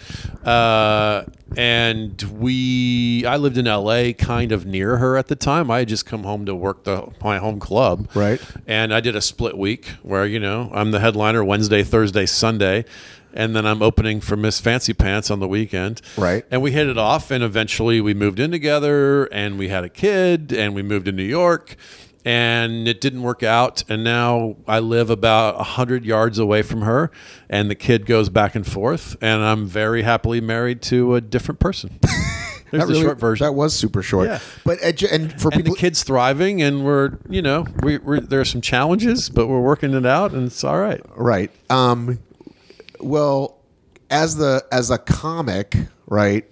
and I lived in LA, kind of near her at the time. I had just come home to work my home club, Right. And I did a split week where I'm the headliner Wednesday, Thursday, Sunday. And then I'm opening for Miss Fancy Pants on the weekend. Right. And we hit it off, and eventually we moved in together, and we had a kid, and we moved to New York, and it didn't work out. And now I live about 100 yards away from her, and the kid goes back and forth, and I'm very happily married to a different person. There's the short version. That was super short. Yeah. But and for And people, the kid's thriving, and we're there are some challenges, but we're working it out, and it's all right. right? Well, as a comic, right?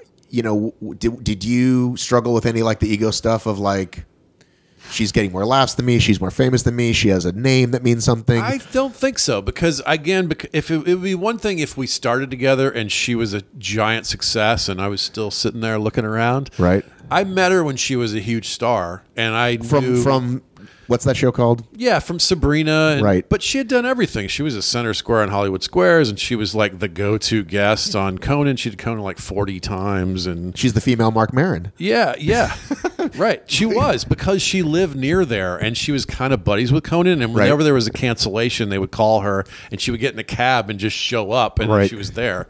Did you struggle with any like the ego stuff of like she's getting more laughs than me, she's more famous than me, she has a name that means something? I don't think so, because if it would be one thing if we started together and she was a giant success and I was still sitting there looking around. Right. I met her when she was a huge star, and I knew from what's that show called? Yeah, from Sabrina. Right. But she had done everything. She was a center square on Hollywood Squares, and she was like the go-to guest on Conan. She did Conan like 40 times. And She's the female Mark Maron. yeah. Right. She was, because she lived near there, and she was kind of buddies with Conan. And whenever there was a cancellation, they would call her, and she would get in a cab and just show up, and Right. she was there.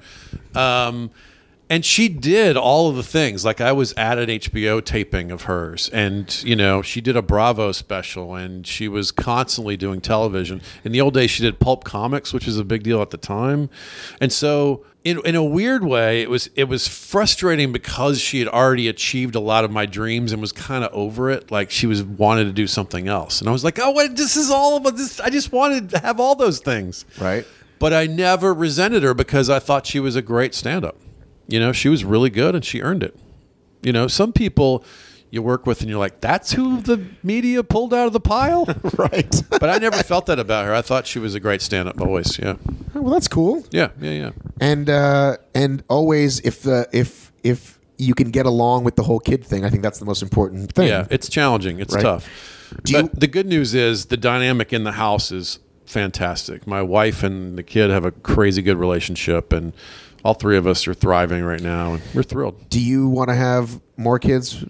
And she did all of the things. Like I was at an HBO taping of hers, and she did a Bravo special, and she was constantly doing television. In the old days, she did pulp comics, which was a big deal at the time. And so, in a weird way, it was frustrating because she had already achieved a lot of my dreams and was kind of over it. Like she wanted to do something else, and I was like, oh, what? This is all about this. I just wanted to have all those things, Right. But I never resented her because I thought she was a great stand-up. She was really good, and she earned it. Some people you work with and you're like, that's who the media pulled out of the pile? Right. But I never felt that about her. I thought she was a great stand-up voice. Yeah. Oh, well, that's cool. Yeah. And always if you can get along with the whole kid thing, I think that's the most important thing. Yeah, it's challenging. It's Right. tough. But the good news is the dynamic in the house is fantastic. My wife and the kid have a crazy good relationship, and all three of us are thriving right now, and we're thrilled. Do you want to have more kids?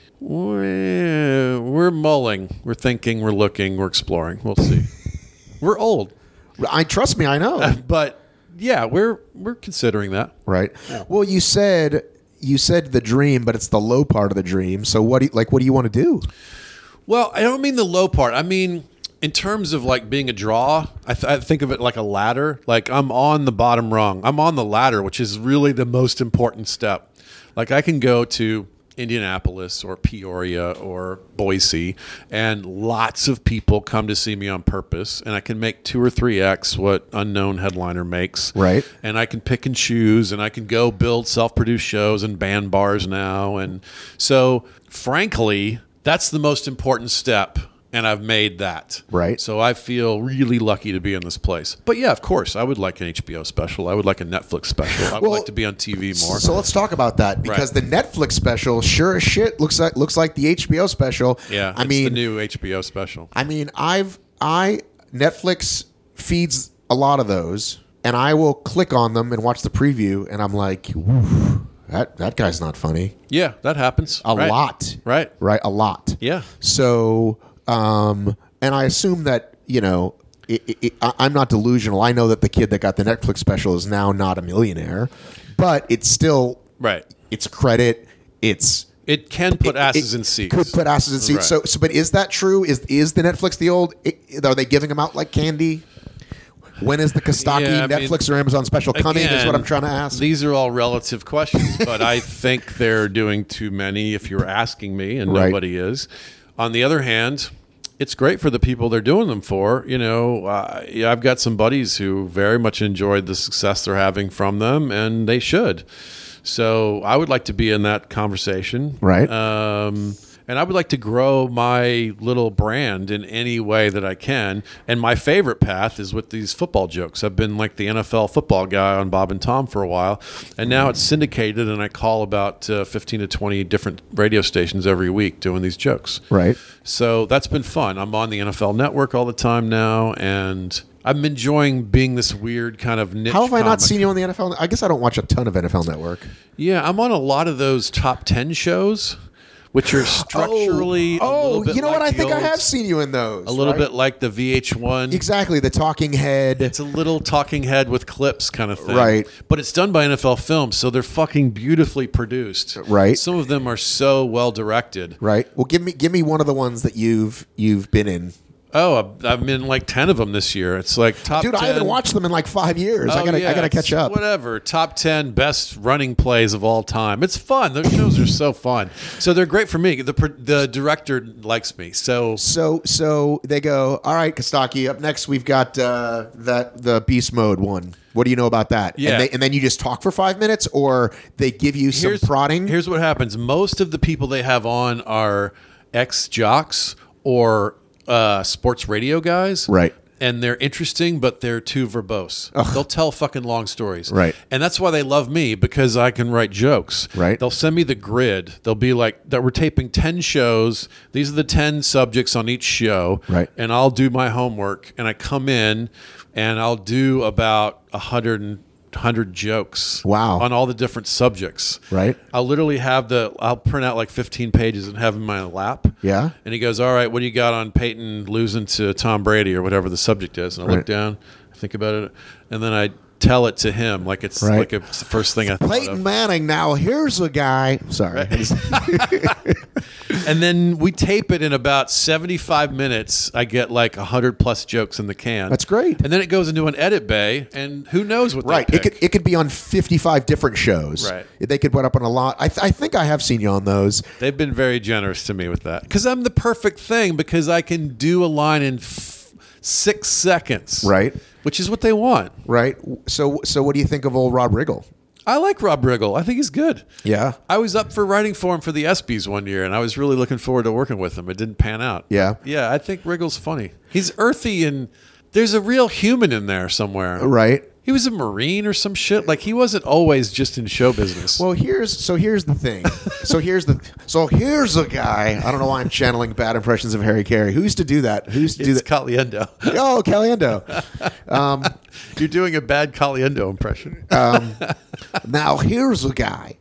We're mulling. We're thinking. We're looking. We're exploring. We'll see. We're old, Trust me, I know. but yeah, we're considering that. Right. Well, you said the dream, but it's the low part of the dream. So what do you want to do? Well, I don't mean the low part. I mean, in terms of like being a draw, I think of it like a ladder. Like I'm on the bottom rung. I'm on the ladder, which is really the most important step. Like I can go to Indianapolis or Peoria or Boise, and lots of people come to see me on purpose, and I can make 2 or 3x what Unknown Headliner makes. Right. And I can pick and choose, and I can go build self-produced shows and band bars now. And so, frankly, that's the most important step, and I've made that. Right. So I feel really lucky to be in this place. But yeah, of course, I would like an HBO special. I would like a Netflix special. I would like to be on TV more. So let's talk about that, because the Netflix special, sure as shit, looks like the HBO special. Yeah, I it's mean, the new HBO special. I mean, Netflix feeds a lot of those, and I will click on them and watch the preview, and I'm like, "Oof, that guy's not funny." Yeah, that happens. A lot. Right. A lot. Yeah. So, and I assume that, I'm not delusional. I know that the kid that got the Netflix special is now not a millionaire, but it's still Right. It's a credit. It can put asses in seats. Could put asses in seats. Right. So, but is that true? Is the Netflix the old? Are they giving them out like candy? When is the Kostaki Netflix or Amazon special coming? Is what I'm trying to ask. These are all relative questions, but I think they're doing too many. If you're asking me, and nobody is. On the other hand, it's great for the people they're doing them for. I've got some buddies who very much enjoyed the success they're having from them, and they should. So I would like to be in that conversation. Right. And I would like to grow my little brand in any way that I can. And my favorite path is with these football jokes. I've been like the NFL football guy on Bob and Tom for a while. And now it's syndicated, and I call about 15 to 20 different radio stations every week doing these jokes. Right. So that's been fun. I'm on the NFL Network all the time now, and I'm enjoying being this weird kind of niche How have I not comic. seen you on the NFL? I guess I don't watch a ton of NFL Network. Yeah, I'm on a lot of those top 10 shows, which are structurally a little bit you know like what? I the think I old- have seen you in those. a little right? bit like the VH1. Exactly, the talking head. It's a little talking head with clips kind of thing. Right. But it's done by NFL Films, so they're fucking beautifully produced. Right. Some of them are so well directed. Right. Well, give me one of the ones that you've been in. Oh, I'm in like 10 of them this year. It's like top 10. Dude, I haven't watched them in like 5 years. I gotta catch up. Whatever. Top 10 best running plays of all time. It's fun. Those shows are so fun. So they're great for me. The director likes me. So So they go, all right, Kostaki, up next we've got the beast mode one. What do you know about that? Yeah. And then you just talk for 5 minutes, or they give you some prodding? Here's what happens. Most of the people they have on are ex-jocks or sports radio guys. Right. And they're interesting, but they're too verbose. They'll tell fucking long stories. Right. And that's why they love me, because I can write jokes. Right. They'll send me the grid. They'll be like, that we're taping 10 shows. These are the 10 subjects on each show. Right. And I'll do my homework, and I come in and I'll do about 100 jokes. Wow. On all the different subjects. Right. I'll literally I'll print out like 15 pages and have them in my lap. Yeah. And he goes, all right, what do you got on Peyton losing to Tom Brady or whatever the subject is? And I look Right. down, I think about it, and then I tell it to him like it's Right. like it's the first thing I thought Peyton of. Manning, now here's a guy. Sorry. And then we tape it in about 75 minutes. I get like 100 plus jokes in the can. That's great. And then it goes into an edit bay, and who knows what Right. they It pick. could be on 55 different shows. Right. They could put up on a lot. I think I have seen you on those. They've been very generous to me with that. Because I'm the perfect thing, because I can do a line in 6 seconds. Right. Which is what they want. Right. So what do you think of old Rob Riggle? I like Rob Riggle. I think he's good. Yeah. I was up for writing for him for the ESPYs one year, and I was really looking forward to working with him. It didn't pan out. Yeah. Yeah, I think Riggle's funny. He's earthy, and there's a real human in there somewhere. Right. He was a Marine or some shit. Like, he wasn't always just in show business. Well, here's the thing. So here's a guy. I don't know why I'm channeling bad impressions of Harry Carey. Who used to do that? Who used to do it's that? Caliendo. Oh, Caliendo. You're doing a bad Caliendo impression. Now here's a guy.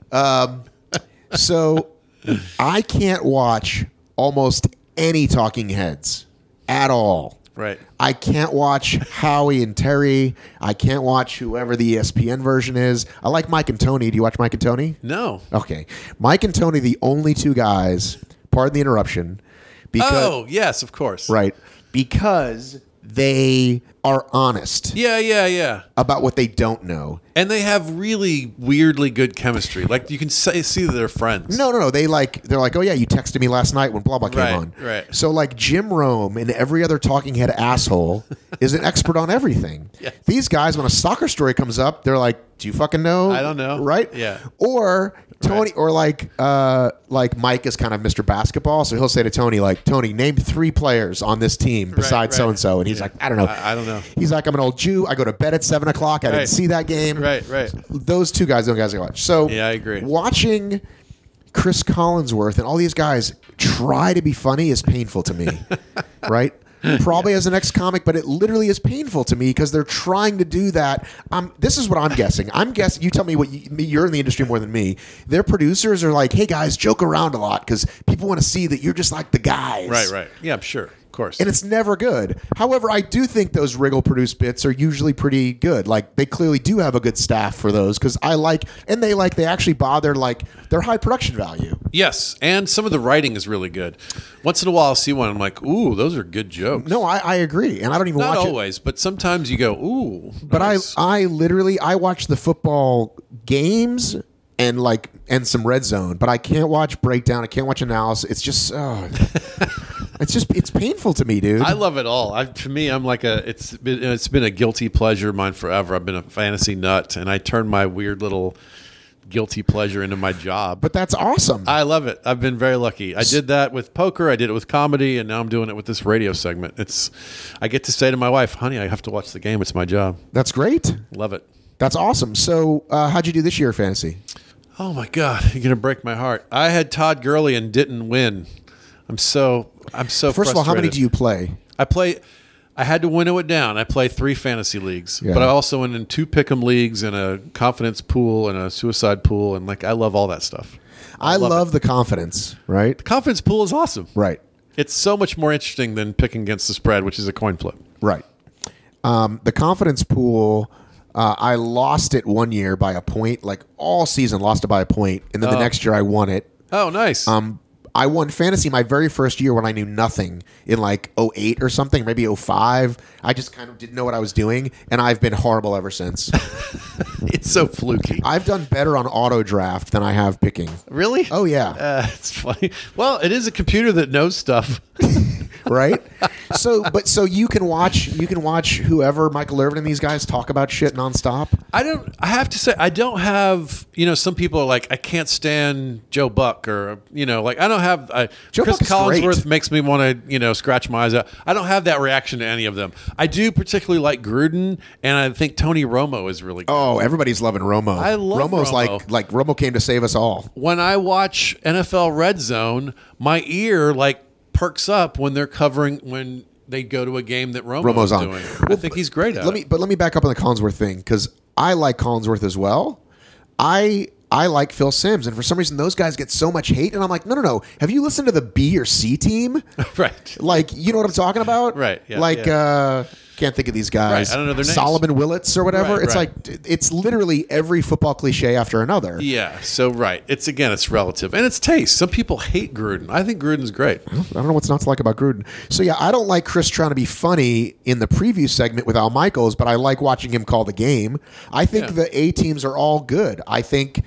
So I can't watch almost any talking heads at all. Right. I can't watch Howie and Terry. I can't watch whoever the ESPN version is. I like Mike and Tony. Do you watch Mike and Tony? No. Okay. Mike and Tony, the only two guys, pardon the interruption. Oh, yes, of course. Right. Because they are honest Yeah. about what they don't know. And they have really weirdly good chemistry. Like, you can see that they're friends. No. They're like, oh yeah, you texted me last night when blah blah came Right, on. right. So like Jim Rome and every other talking head asshole is an expert on everything. Yes. These guys, when a soccer story comes up, they're like, do you fucking know? I don't know. Right? Yeah. Or Tony, Right. or like Mike is kind of Mr. Basketball, so he'll say to Tony, like, Tony, name 3 players on this team besides right. so and so, and he's like, I don't know. I don't know. He's like, I'm an old Jew. I go to bed at 7 o'clock. I Right. didn't see that game. Right. Those two guys, I watch. So Yeah, I agree. Watching Chris Collinsworth and all these guys try to be funny is painful to me. Right? Probably as an ex-comic, but it literally is painful to me because they're trying to do that. This is what I'm guessing. I'm guessing. You tell me what you're in the industry more than me. Their producers are like, "Hey guys, joke around a lot because people want to see that you're just like the guys." Right. Yeah, I'm sure. Of course. And it's never good. However, I do think those Riggle produced bits are usually pretty good. Like they clearly do have a good staff for those because they actually bother like their high production value. Yes, and some of the writing is really good. Once in a while, I'll see one. I'm like, ooh, those are good jokes. No, I agree, and I don't even Not watch always, but sometimes you go, ooh. But nice. I literally watch the football games and some red zone, but I can't watch breakdown. I can't watch analysis. It's just it's painful to me, dude. I love it all. To me, I'm like it's been a guilty pleasure of mine forever. I've been a fantasy nut, and I turned my weird little guilty pleasure into my job. But that's awesome. I love it. I've been very lucky. I did that with poker. I did it with comedy, and now I'm doing it with this radio segment. I get to say to my wife, honey, I have to watch the game. It's my job. That's great. Love it. That's awesome. So how'd you do this year, fantasy? Oh my God, you're gonna break my heart. I had Todd Gurley and didn't win. I'm so First of all, frustrated. how many do you play? I had to winnow it down. I play 3 fantasy leagues, Yeah. but I also went in 2 pick'em leagues and a confidence pool and a suicide pool, and I love all that stuff. I love the confidence, right? The confidence pool is awesome. Right. It's so much more interesting than picking against the spread, which is a coin flip. Right. The confidence pool, I lost it one year by a point, like all season lost it by a point, and then the next year I won it. Oh, nice. I won fantasy my very first year when I knew nothing in like 08 or something, maybe 05. I just kind of didn't know what I was doing, and I've been horrible ever since. It's so fluky. I've done better on auto draft than I have picking. Really? Oh, yeah. It's funny. Well, it is a computer that knows stuff. Right? So you can watch whoever, Michael Irvin and these guys talk about shit nonstop. I have to say, I don't have, some people are like, I can't stand Joe Buck or, I don't have, Joe Chris Buck's Collinsworth great. makes me want to, scratch my eyes out. I don't have that reaction to any of them. I do particularly like Gruden, and I think Tony Romo is really good. Oh, everybody's loving Romo. I love Romo's Romo. like Romo came to save us all. When I watch NFL Red Zone, my ear perks up when when they go to a game that Romo's on. doing. I think he's great at it. Let me back up on the Collinsworth thing because I like Collinsworth as well. I like Phil Simms, and for some reason those guys get so much hate, and I'm like, no. Have you listened to the B or C team? Right. Like, you know what I'm talking about? Right, yeah, Can't think of these guys. Right, I don't know their names. Solomon Willits or whatever. Right, it's right. it's literally every football cliche after another. Yeah, so right. It's relative. And it's taste. Some people hate Gruden. I think Gruden's great. I don't know what's not to like about Gruden. So yeah, I don't like Chris trying to be funny in the preview segment with Al Michaels, but I like watching him call the game. I think the A teams are all good. I think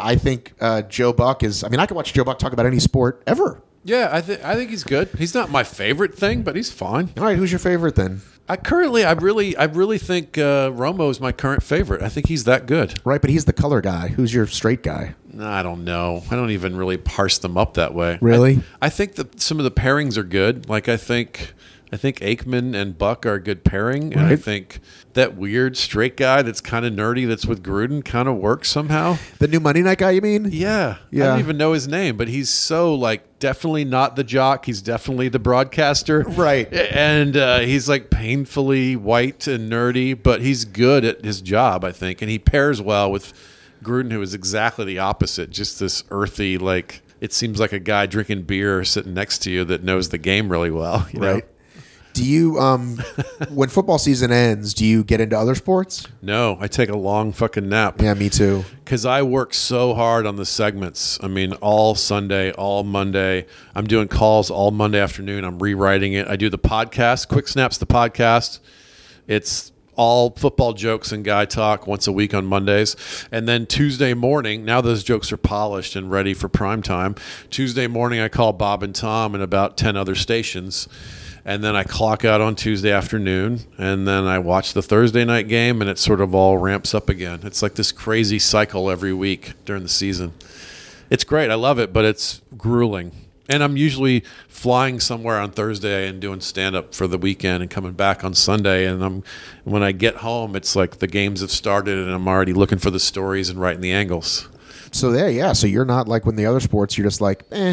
Joe Buck is. I mean, I could watch Joe Buck talk about any sport ever. Yeah, I think he's good. He's not my favorite thing, but he's fine. All right, who's your favorite then? I really think Romo is my current favorite. I think he's that good. Right, but he's the color guy. Who's your straight guy? I don't know. I don't even really parse them up that way. Really? I think that some of the pairings are good. Like I think Aikman and Buck are a good pairing, and I think that weird straight guy that's kind of nerdy that's with Gruden kind of works somehow. The new Monday night guy, you mean? Yeah. I don't even know his name, but he's so definitely not the jock. He's definitely the broadcaster. Right. And he's painfully white and nerdy, but he's good at his job, I think. And he pairs well with Gruden, who is exactly the opposite. Just this earthy, it seems like a guy drinking beer sitting next to you that knows the game really well. You know? Do you, when football season ends, do you get into other sports? No, I take a long fucking nap. Yeah, me too. Because I work so hard on the segments. I mean, all Sunday, all Monday. I'm doing calls all Monday afternoon. I'm rewriting it. I do the podcast. Quick Snap's the podcast. It's all football jokes and guy talk once a week on Mondays. And then Tuesday morning, now those jokes are polished and ready for prime time. Tuesday morning, I call Bob and Tom and about 10 other stations. And then I clock out on Tuesday afternoon, and then I watch the Thursday night game, and it sort of all ramps up again. It's like this crazy cycle every week during the season. It's great. I love it, but it's grueling. And I'm usually flying somewhere on Thursday and doing stand-up for the weekend and coming back on Sunday. And when I get home, it's like the games have started, and I'm already looking for the stories and writing the angles. So So you're not like when the other sports, you're just like, eh.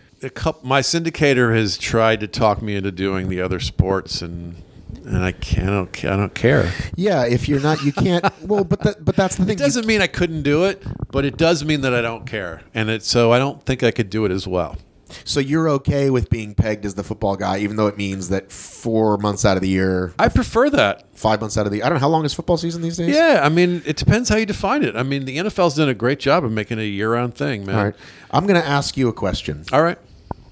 My syndicator has tried to talk me into doing the other sports, and I don't care. Yeah, if you're not, you can't. Well, but that's the thing. It doesn't mean I couldn't do it, but it does mean that I don't care, and so I don't think I could do it as well. So you're okay with being pegged as the football guy, even though it means that 4 months out of the year, I prefer that. 5 months out of the, I don't know, how long is football season these days? Yeah, I mean, it depends how you define it. I mean, the NFL's done a great job of making it a year-round thing, man. All right. I'm going to ask you a question. All right.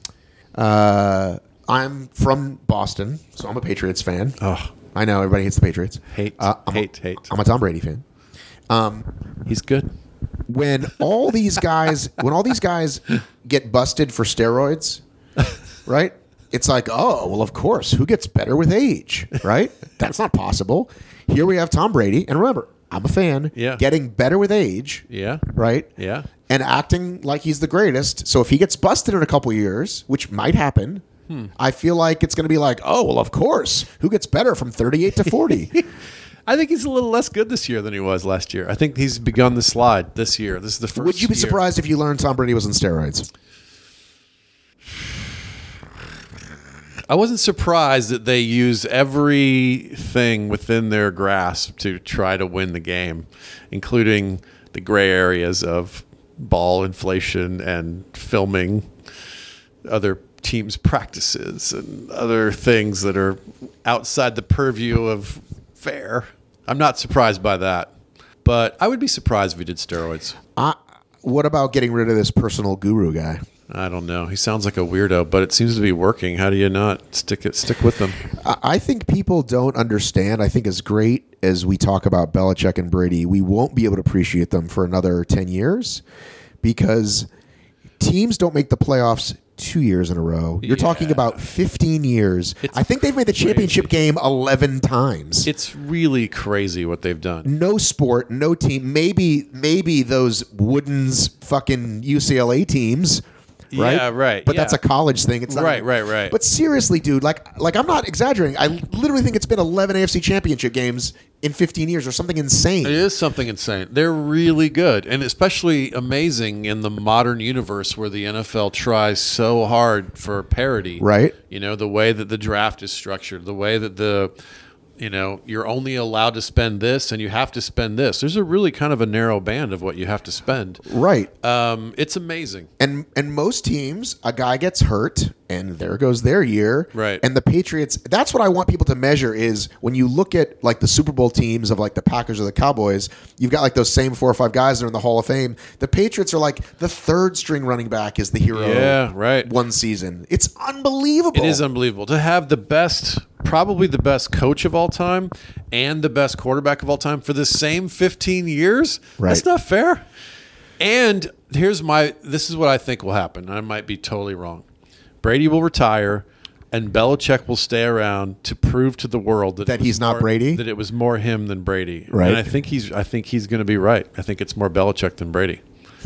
I'm from Boston, so I'm a Patriots fan. Oh, I know everybody hates the Patriots. hate. I'm a Tom Brady fan. He's good. When all these guys get busted for steroids, right? It's like, oh, well, of course, who gets better with age, right? That's not possible. Here we have Tom Brady, and remember, I'm a fan. Yeah. Getting better with age. Yeah. Right. Yeah. And acting like he's the greatest. So if he gets busted in a couple years, which might happen, I feel like it's going to be like, oh, well, of course, who gets better from 38 to 40? I think he's a little less good this year than he was last year. I think he's begun the slide this year. This is the first. Would you be year. surprised if you learned Tom Brady was on steroids? I wasn't surprised that they use everything within their grasp to try to win the game, including the gray areas of ball inflation and filming other teams' practices and other things that are outside the purview of fair. I'm not surprised by that, but I would be surprised if he did steroids. What about getting rid of this personal guru guy? I don't know. He sounds like a weirdo, but it seems to be working. How do you not stick with them? I think people don't understand. I think as great as we talk about Belichick and Brady, we won't be able to appreciate them for another 10 years because teams don't make the playoffs 2 years in a row. You're talking about 15 years. I think they've made the championship game 11 times. It's really crazy what they've done. No sport, no team. Maybe those Wooden's fucking UCLA teams. Right? Yeah, right. But that's a college thing. It's not right. But seriously, dude, like I'm not exaggerating. I literally think it's been 11 AFC championship games in 15 years or something insane. It is something insane. They're really good, and especially amazing in the modern universe where the NFL tries so hard for parity. Right. You know, the way that the draft is structured, the way that you're only allowed to spend this and you have to spend this. There's a really kind of a narrow band of what you have to spend. Right. It's amazing. And most teams, a guy gets hurt and there goes their year. Right. And the Patriots, that's what I want people to measure is when you look at like the Super Bowl teams of like the Packers or the Cowboys, you've got like those same 4 or 5 guys that are in the Hall of Fame. The Patriots are like the third string running back is the hero. Yeah, right. One season. It's unbelievable. It is unbelievable to have the best, probably the best coach of all time and the best quarterback of all time for the same 15 years. Right. That's not fair. And this is what I think will happen. I might be totally wrong. Brady will retire and Belichick will stay around to prove to the world that he's not Brady, that it was more him than Brady. Right. And I think he's going to be right. I think it's more Belichick than Brady.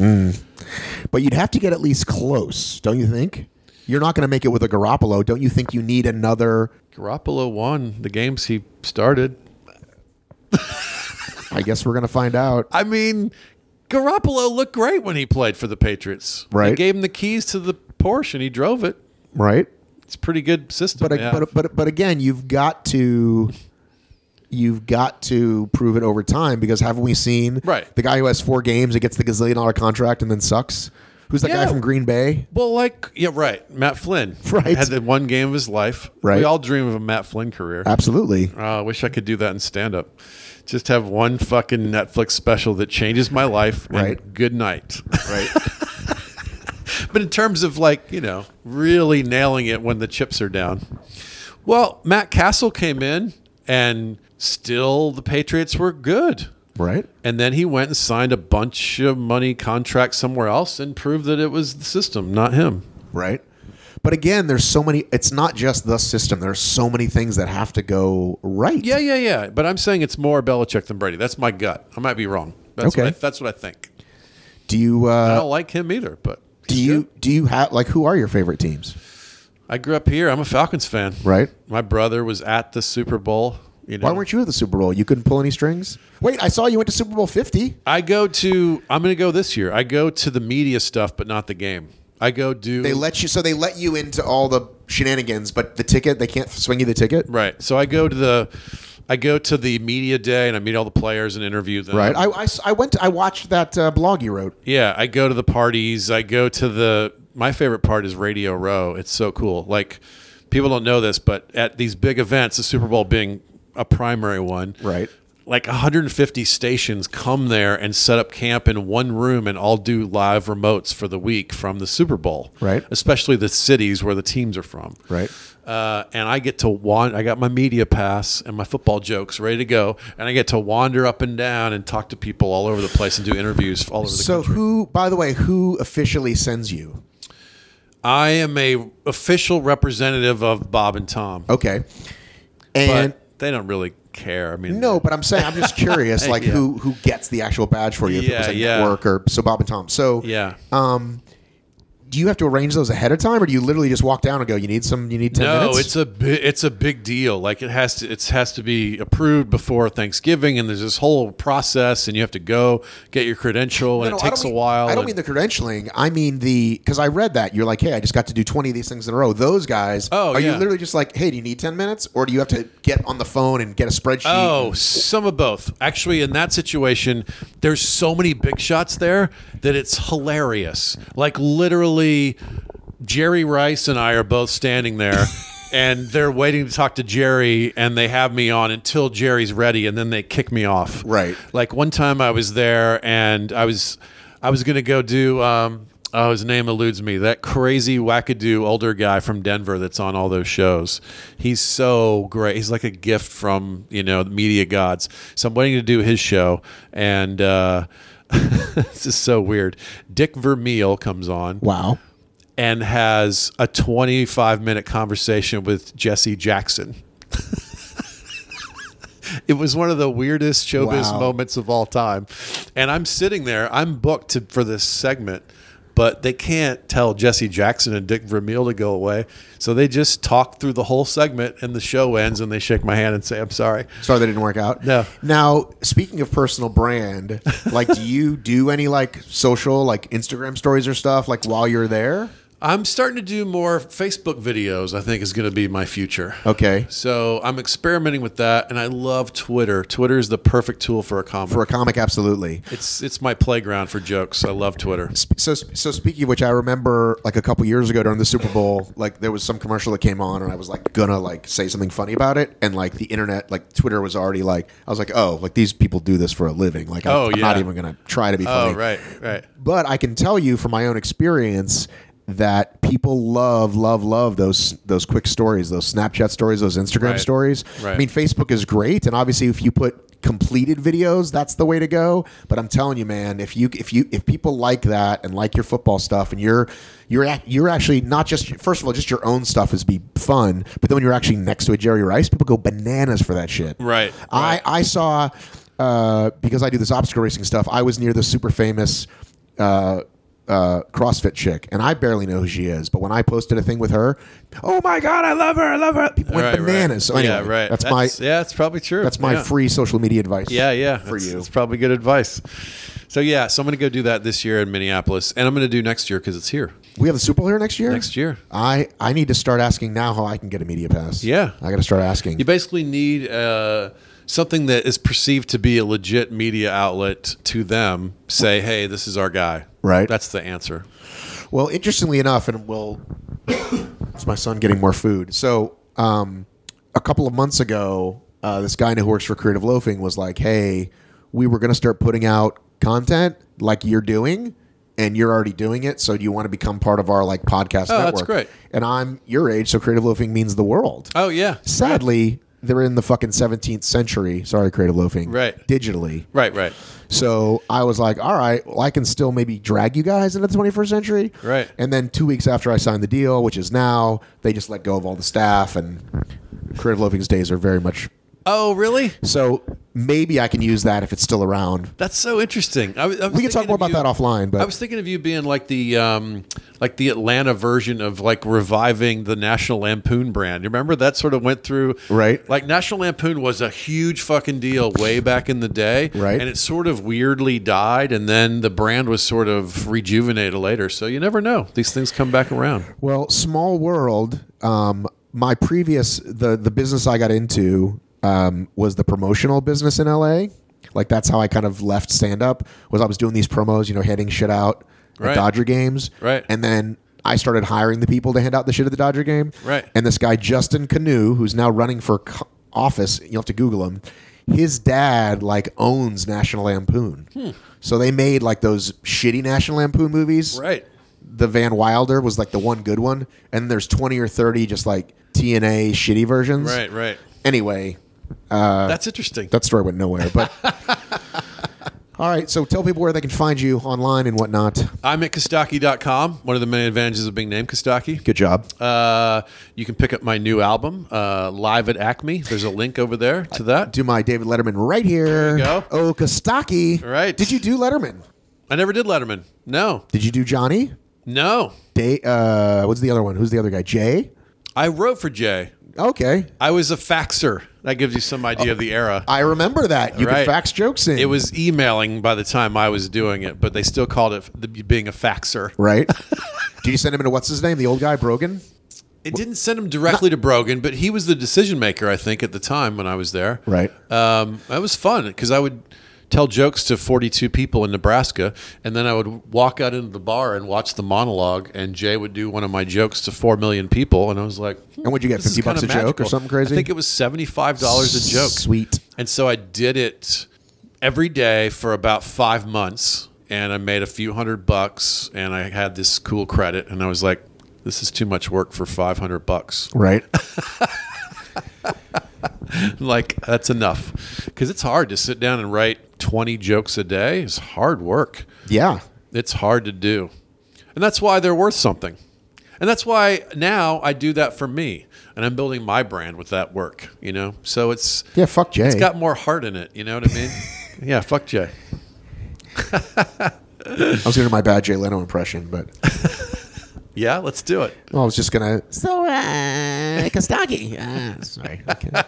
But you'd have to get at least close, don't you think? You're not going to make it with a Garoppolo. Don't you think you need another? Garoppolo won the games he started. I guess we're going to find out. I mean, Garoppolo looked great when he played for the Patriots. Right. They gave him the keys to the Porsche and he drove it. Right. It's a pretty good system. But again, you've got to prove it over time because haven't we seen the guy who has 4 games and gets the gazillion-dollar contract and then sucks? Who's that guy from Green Bay? Well, right. Matt Flynn. Right. Had the one game of his life. Right. We all dream of a Matt Flynn career. Absolutely. I wish I could do that in stand-up. Just have one fucking Netflix special that changes my life. Right. And good night. Right. But in terms of really nailing it when the chips are down. Well, Matt Castle came in and still the Patriots were good. Right. And then he went and signed a bunch of money contracts somewhere else and proved that it was the system, not him. Right. But again, there's so many, it's not just the system. There's so many things that have to go right. Yeah. But I'm saying it's more Belichick than Brady. That's my gut. I might be wrong. That's what I think. Do you I don't like him either, but do you have who are your favorite teams? I grew up here. I'm a Falcons fan. Right. My brother was at the Super Bowl. Why weren't you at the Super Bowl? You couldn't pull any strings? Wait, I saw you went to Super Bowl 50. I'm going to go this year. I go to the media stuff, but not the game. I go do. They let you into all the shenanigans, but the ticket, they can't swing you the ticket? Right. So I go to the media day and I meet all the players and interview them. Right. I watched that blog you wrote. Yeah. I go to the parties. I go to the my favorite part is Radio Row. It's so cool. Like, people don't know this, but at these big events, the Super Bowl being a primary one, Right. like 150 stations come there and set up camp in one room and all do live remotes for the week from the Super Bowl. Right. Especially the cities where the teams are from. Right. And I get to I got my media pass and my football jokes ready to go, and I get to wander up and down and talk to people all over the place and do interviews all over the So country. by the way, who officially sends you? I am a official representative of Bob and Tom, Okay. And but they don't really care. I mean, no, but I'm saying I'm just curious, like Yeah. who gets the actual badge for you? If it was a Yeah. network or so Bob and Tom. So yeah. do you have to arrange those ahead of time, or do you literally just walk down and go, you need 10 minutes? No, it's a big deal. Like, it has to be approved before Thanksgiving, and there's this whole process, and you have to go get your credential, and No, it I takes don't a mean- while. I don't and- mean the credentialing. I mean because I read that you're like, hey, I just got to do 20 of these things in a row. Those guys, Oh, are you yeah. literally just like, hey, do you need 10 minutes, or do you have to get on the phone and get a spreadsheet? Oh, some of both. Actually, in that situation, there's so many big shots there that it's hilarious. Like, literally, Jerry Rice and I are both standing there, and they're waiting to talk to Jerry, and they have me on until Jerry's ready, and then they kick me off. Right. Like, one time I was there, and I was going to go do. His name eludes me. That crazy wackadoo older guy from Denver that's on all those shows. He's so great. He's like a gift from, the media gods. So I'm waiting to do his show, and this is so weird. Dick Vermeil comes on Wow. and has a 25-minute conversation with Jesse Jackson. It was one of the weirdest showbiz Wow. moments of all time. And I'm sitting there. I'm booked for this segment, but they can't tell Jesse Jackson and Dick Vermeil to go away. So they just talk through the whole segment, and the show ends, and they shake my hand and say, I'm sorry. Sorry that didn't work out. No. Now, speaking of personal brand, like, do you do any like social, like Instagram stories or stuff, like while you're there? I'm starting to do more Facebook videos, I think, is going to be my future. Okay. So I'm experimenting with that, and I love Twitter. Twitter is the perfect tool for a comic. For a comic, absolutely. It's my playground for jokes. I love Twitter. So speaking of which, I remember like a couple years ago during the Super Bowl, like there was some commercial that came on, and I was like gonna like say something funny about it, and like the internet, like Twitter was already like, I was like, oh, like these people do this for a living. Like, I'm not yeah. even gonna try to be funny. Oh, right. But I can tell you from my own experience that people love those quick stories, those Snapchat stories, those Instagram Right. stories. Right. I mean, Facebook is great, and obviously if you put completed videos, that's the way to go. But I'm telling you, man, if people like that and like your football stuff, and you're actually not just, first of all, just your own stuff is be fun, but then when you're actually next to a Jerry Rice, people go bananas for that shit. Right. I saw because I do this obstacle racing stuff, I was near the super famous CrossFit chick, and I barely know who she is, but when I posted a thing with her, oh my god, I love her, people went bananas. So anyway, yeah, right. that's probably true. my Yeah. free social media advice. Yeah. for you. It's probably good advice. So I'm going to go do that this year in Minneapolis, and I'm going to do next year because it's here. We have the Super Bowl here next year. Next year. I need to start asking now how I can get a media pass. Yeah. I got to start asking. You basically need something that is perceived to be a legit media outlet to them. Say, hey, this is our guy. Right. That's the answer. Well, interestingly enough, and it's my son getting more food. So, a couple of months ago, this guy who works for Creative Loafing was like, "Hey, we were going to start putting out content like you're doing, and you're already doing it. So, do you want to become part of our like podcast Oh, network?" that's great. And I'm your age, so Creative Loafing means the world. Oh, yeah. Sadly, they're in the fucking 17th century. Sorry, Creative Loafing. Right. Digitally. Right. So I was like, all right, well, I can still maybe drag you guys into the 21st century. Right. And then 2 weeks after I signed the deal, which is now, they just let go of all the staff, and Creative Loafing's days are very much. Oh, really? So maybe I can use that if it's still around. That's so interesting. I was We can talk more about that offline. But I was thinking of you being like the Atlanta version of like reviving the National Lampoon brand. You remember that sort of went through, Right. Like National Lampoon was a huge fucking deal way back in the day, Right. And it sort of weirdly died, and then the brand was sort of rejuvenated later. So you never know; these things come back around. Well, small world. My previous the business I got into was the promotional business in LA. Like that's how I kind of left stand up. Was I was doing these promos, handing shit out at Right. Dodger games, Right. And then I started hiring the people to hand out the shit at the Dodger game. Right. And this guy, Justin Canoe, who's now running for office, you'll have to Google him. His dad like owns National Lampoon. So they made like those shitty National Lampoon movies. Right. The Van Wilder was like the one good one. And there's 20 or 30 just like TNA shitty versions. Right. Anyway. That's interesting. That story went nowhere. But all right, so tell people where they can find you online and whatnot. I'm at Kostaki.com, one of the many advantages of being named Kostaki. Good job. You can pick up my new album, Live at Acme. There's a link over there to that. Do my David Letterman right here. There you go. Oh, Kostaki. Right. Did you do Letterman? I never did Letterman. No. Did you do Johnny? No. What's the other one? Who's the other guy? Jay? I wrote for Jay. Okay. I was a faxer. That gives you some idea of the era. I remember that. You could Right. fax jokes in. It was emailing by the time I was doing it, but they still called it being a faxer. Right. Did you send him into what's his name? The old guy, Brogan? It didn't send him directly to Brogan, but he was the decision maker, I think, at the time when I was there. Right. That was fun because I would tell jokes to 42 people in Nebraska, and then I would walk out into the bar and watch the monologue, and Jay would do one of my jokes to 4 million people, and I was like, And what'd you get, this is $50 a kinda joke or magical. something crazy? I think it was $75 a joke. Sweet. And so I did it every day for about 5 months, and I made a few $100, and I had this cool credit, and I was like, this is too much work for $500. Right. Like, that's enough. Because it's hard to sit down and write 20 jokes a day. It's hard work. Yeah. It's hard to do. And that's why they're worth something. And that's why now I do that for me. And I'm building my brand with that work, you know? So it's Fuck Jay. it's got more heart in it, you know what I mean? Yeah, fuck Jay. I was going to do my bad Jay Leno impression, but Yeah, let's do it. I was just going to. So, Kostaki. Sorry.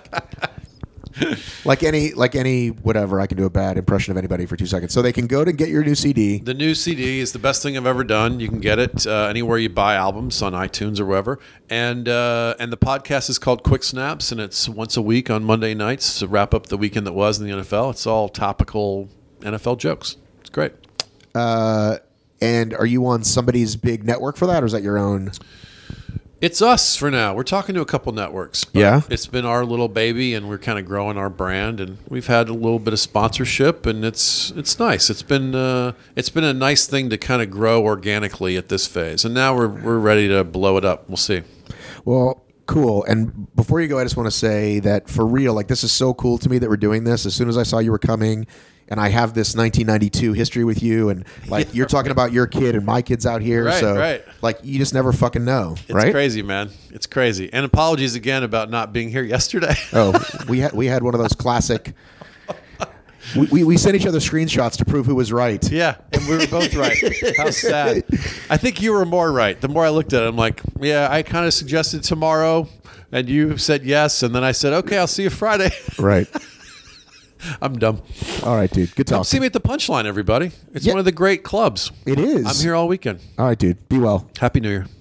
Like any whatever, I can do a bad impression of anybody for 2 seconds. So they can go to get your new CD. The new CD is the best thing I've ever done. You can get it anywhere you buy albums, on iTunes or wherever. And the podcast is called Quick Snaps, and it's once a week on Monday nights to wrap up the weekend that was in the NFL. It's all topical NFL jokes. It's great. And are you on somebody's big network for that, or is that your own? It's us for now. We're talking to a couple networks. But Yeah? It's been our little baby, and we're kind of growing our brand, and we've had a little bit of sponsorship, and it's nice. It's been a nice thing to kind of grow organically at this phase, and now we're ready to blow it up. We'll see. Well, cool. And before you go, I just want to say that for real, like, this is so cool to me that we're doing this. As soon as I saw you were coming, and I have this 1992 history with you, and like you're talking about your kid and my kid's out here, Right, so right. like you just never fucking know, It's right? crazy, man. It's crazy. And apologies again about not being here yesterday. Oh, we had one of those classic. We sent each other screenshots to prove who was right. Yeah, and we were both right. How sad. I think you were more right. The more I looked at it, I'm like, yeah, I kind of suggested tomorrow, and you said yes, and then I said, okay, I'll see you Friday. Right. I'm dumb. All right, dude. Good Come talk. see me at the Punchline, everybody. It's Yeah. one of the great clubs. It is. I'm here all weekend. All right, dude. Be well. Happy New Year.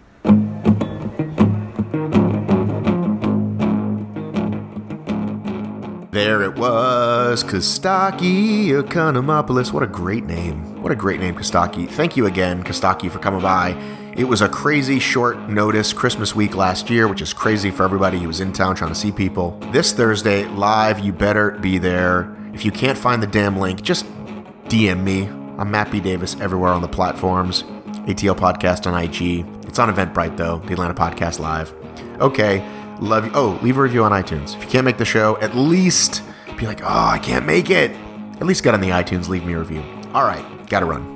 There it was, Kostaki Economopoulos. What a great name. What a great name, Kostaki. Thank you again, Kostaki, for coming by. It was a crazy short notice Christmas week last year, which is crazy for everybody who was in town trying to see people. This Thursday, live, you better be there. If you can't find the damn link, just DM me. I'm Matt B. Davis everywhere on the platforms. ATL Podcast on IG. It's on Eventbrite, though. The Atlanta Podcast Live. Okay. Love you. Oh, leave a review on iTunes. If you can't make the show, at least be like, oh, I can't make it. At least get on the iTunes, leave me a review. All right. Gotta run.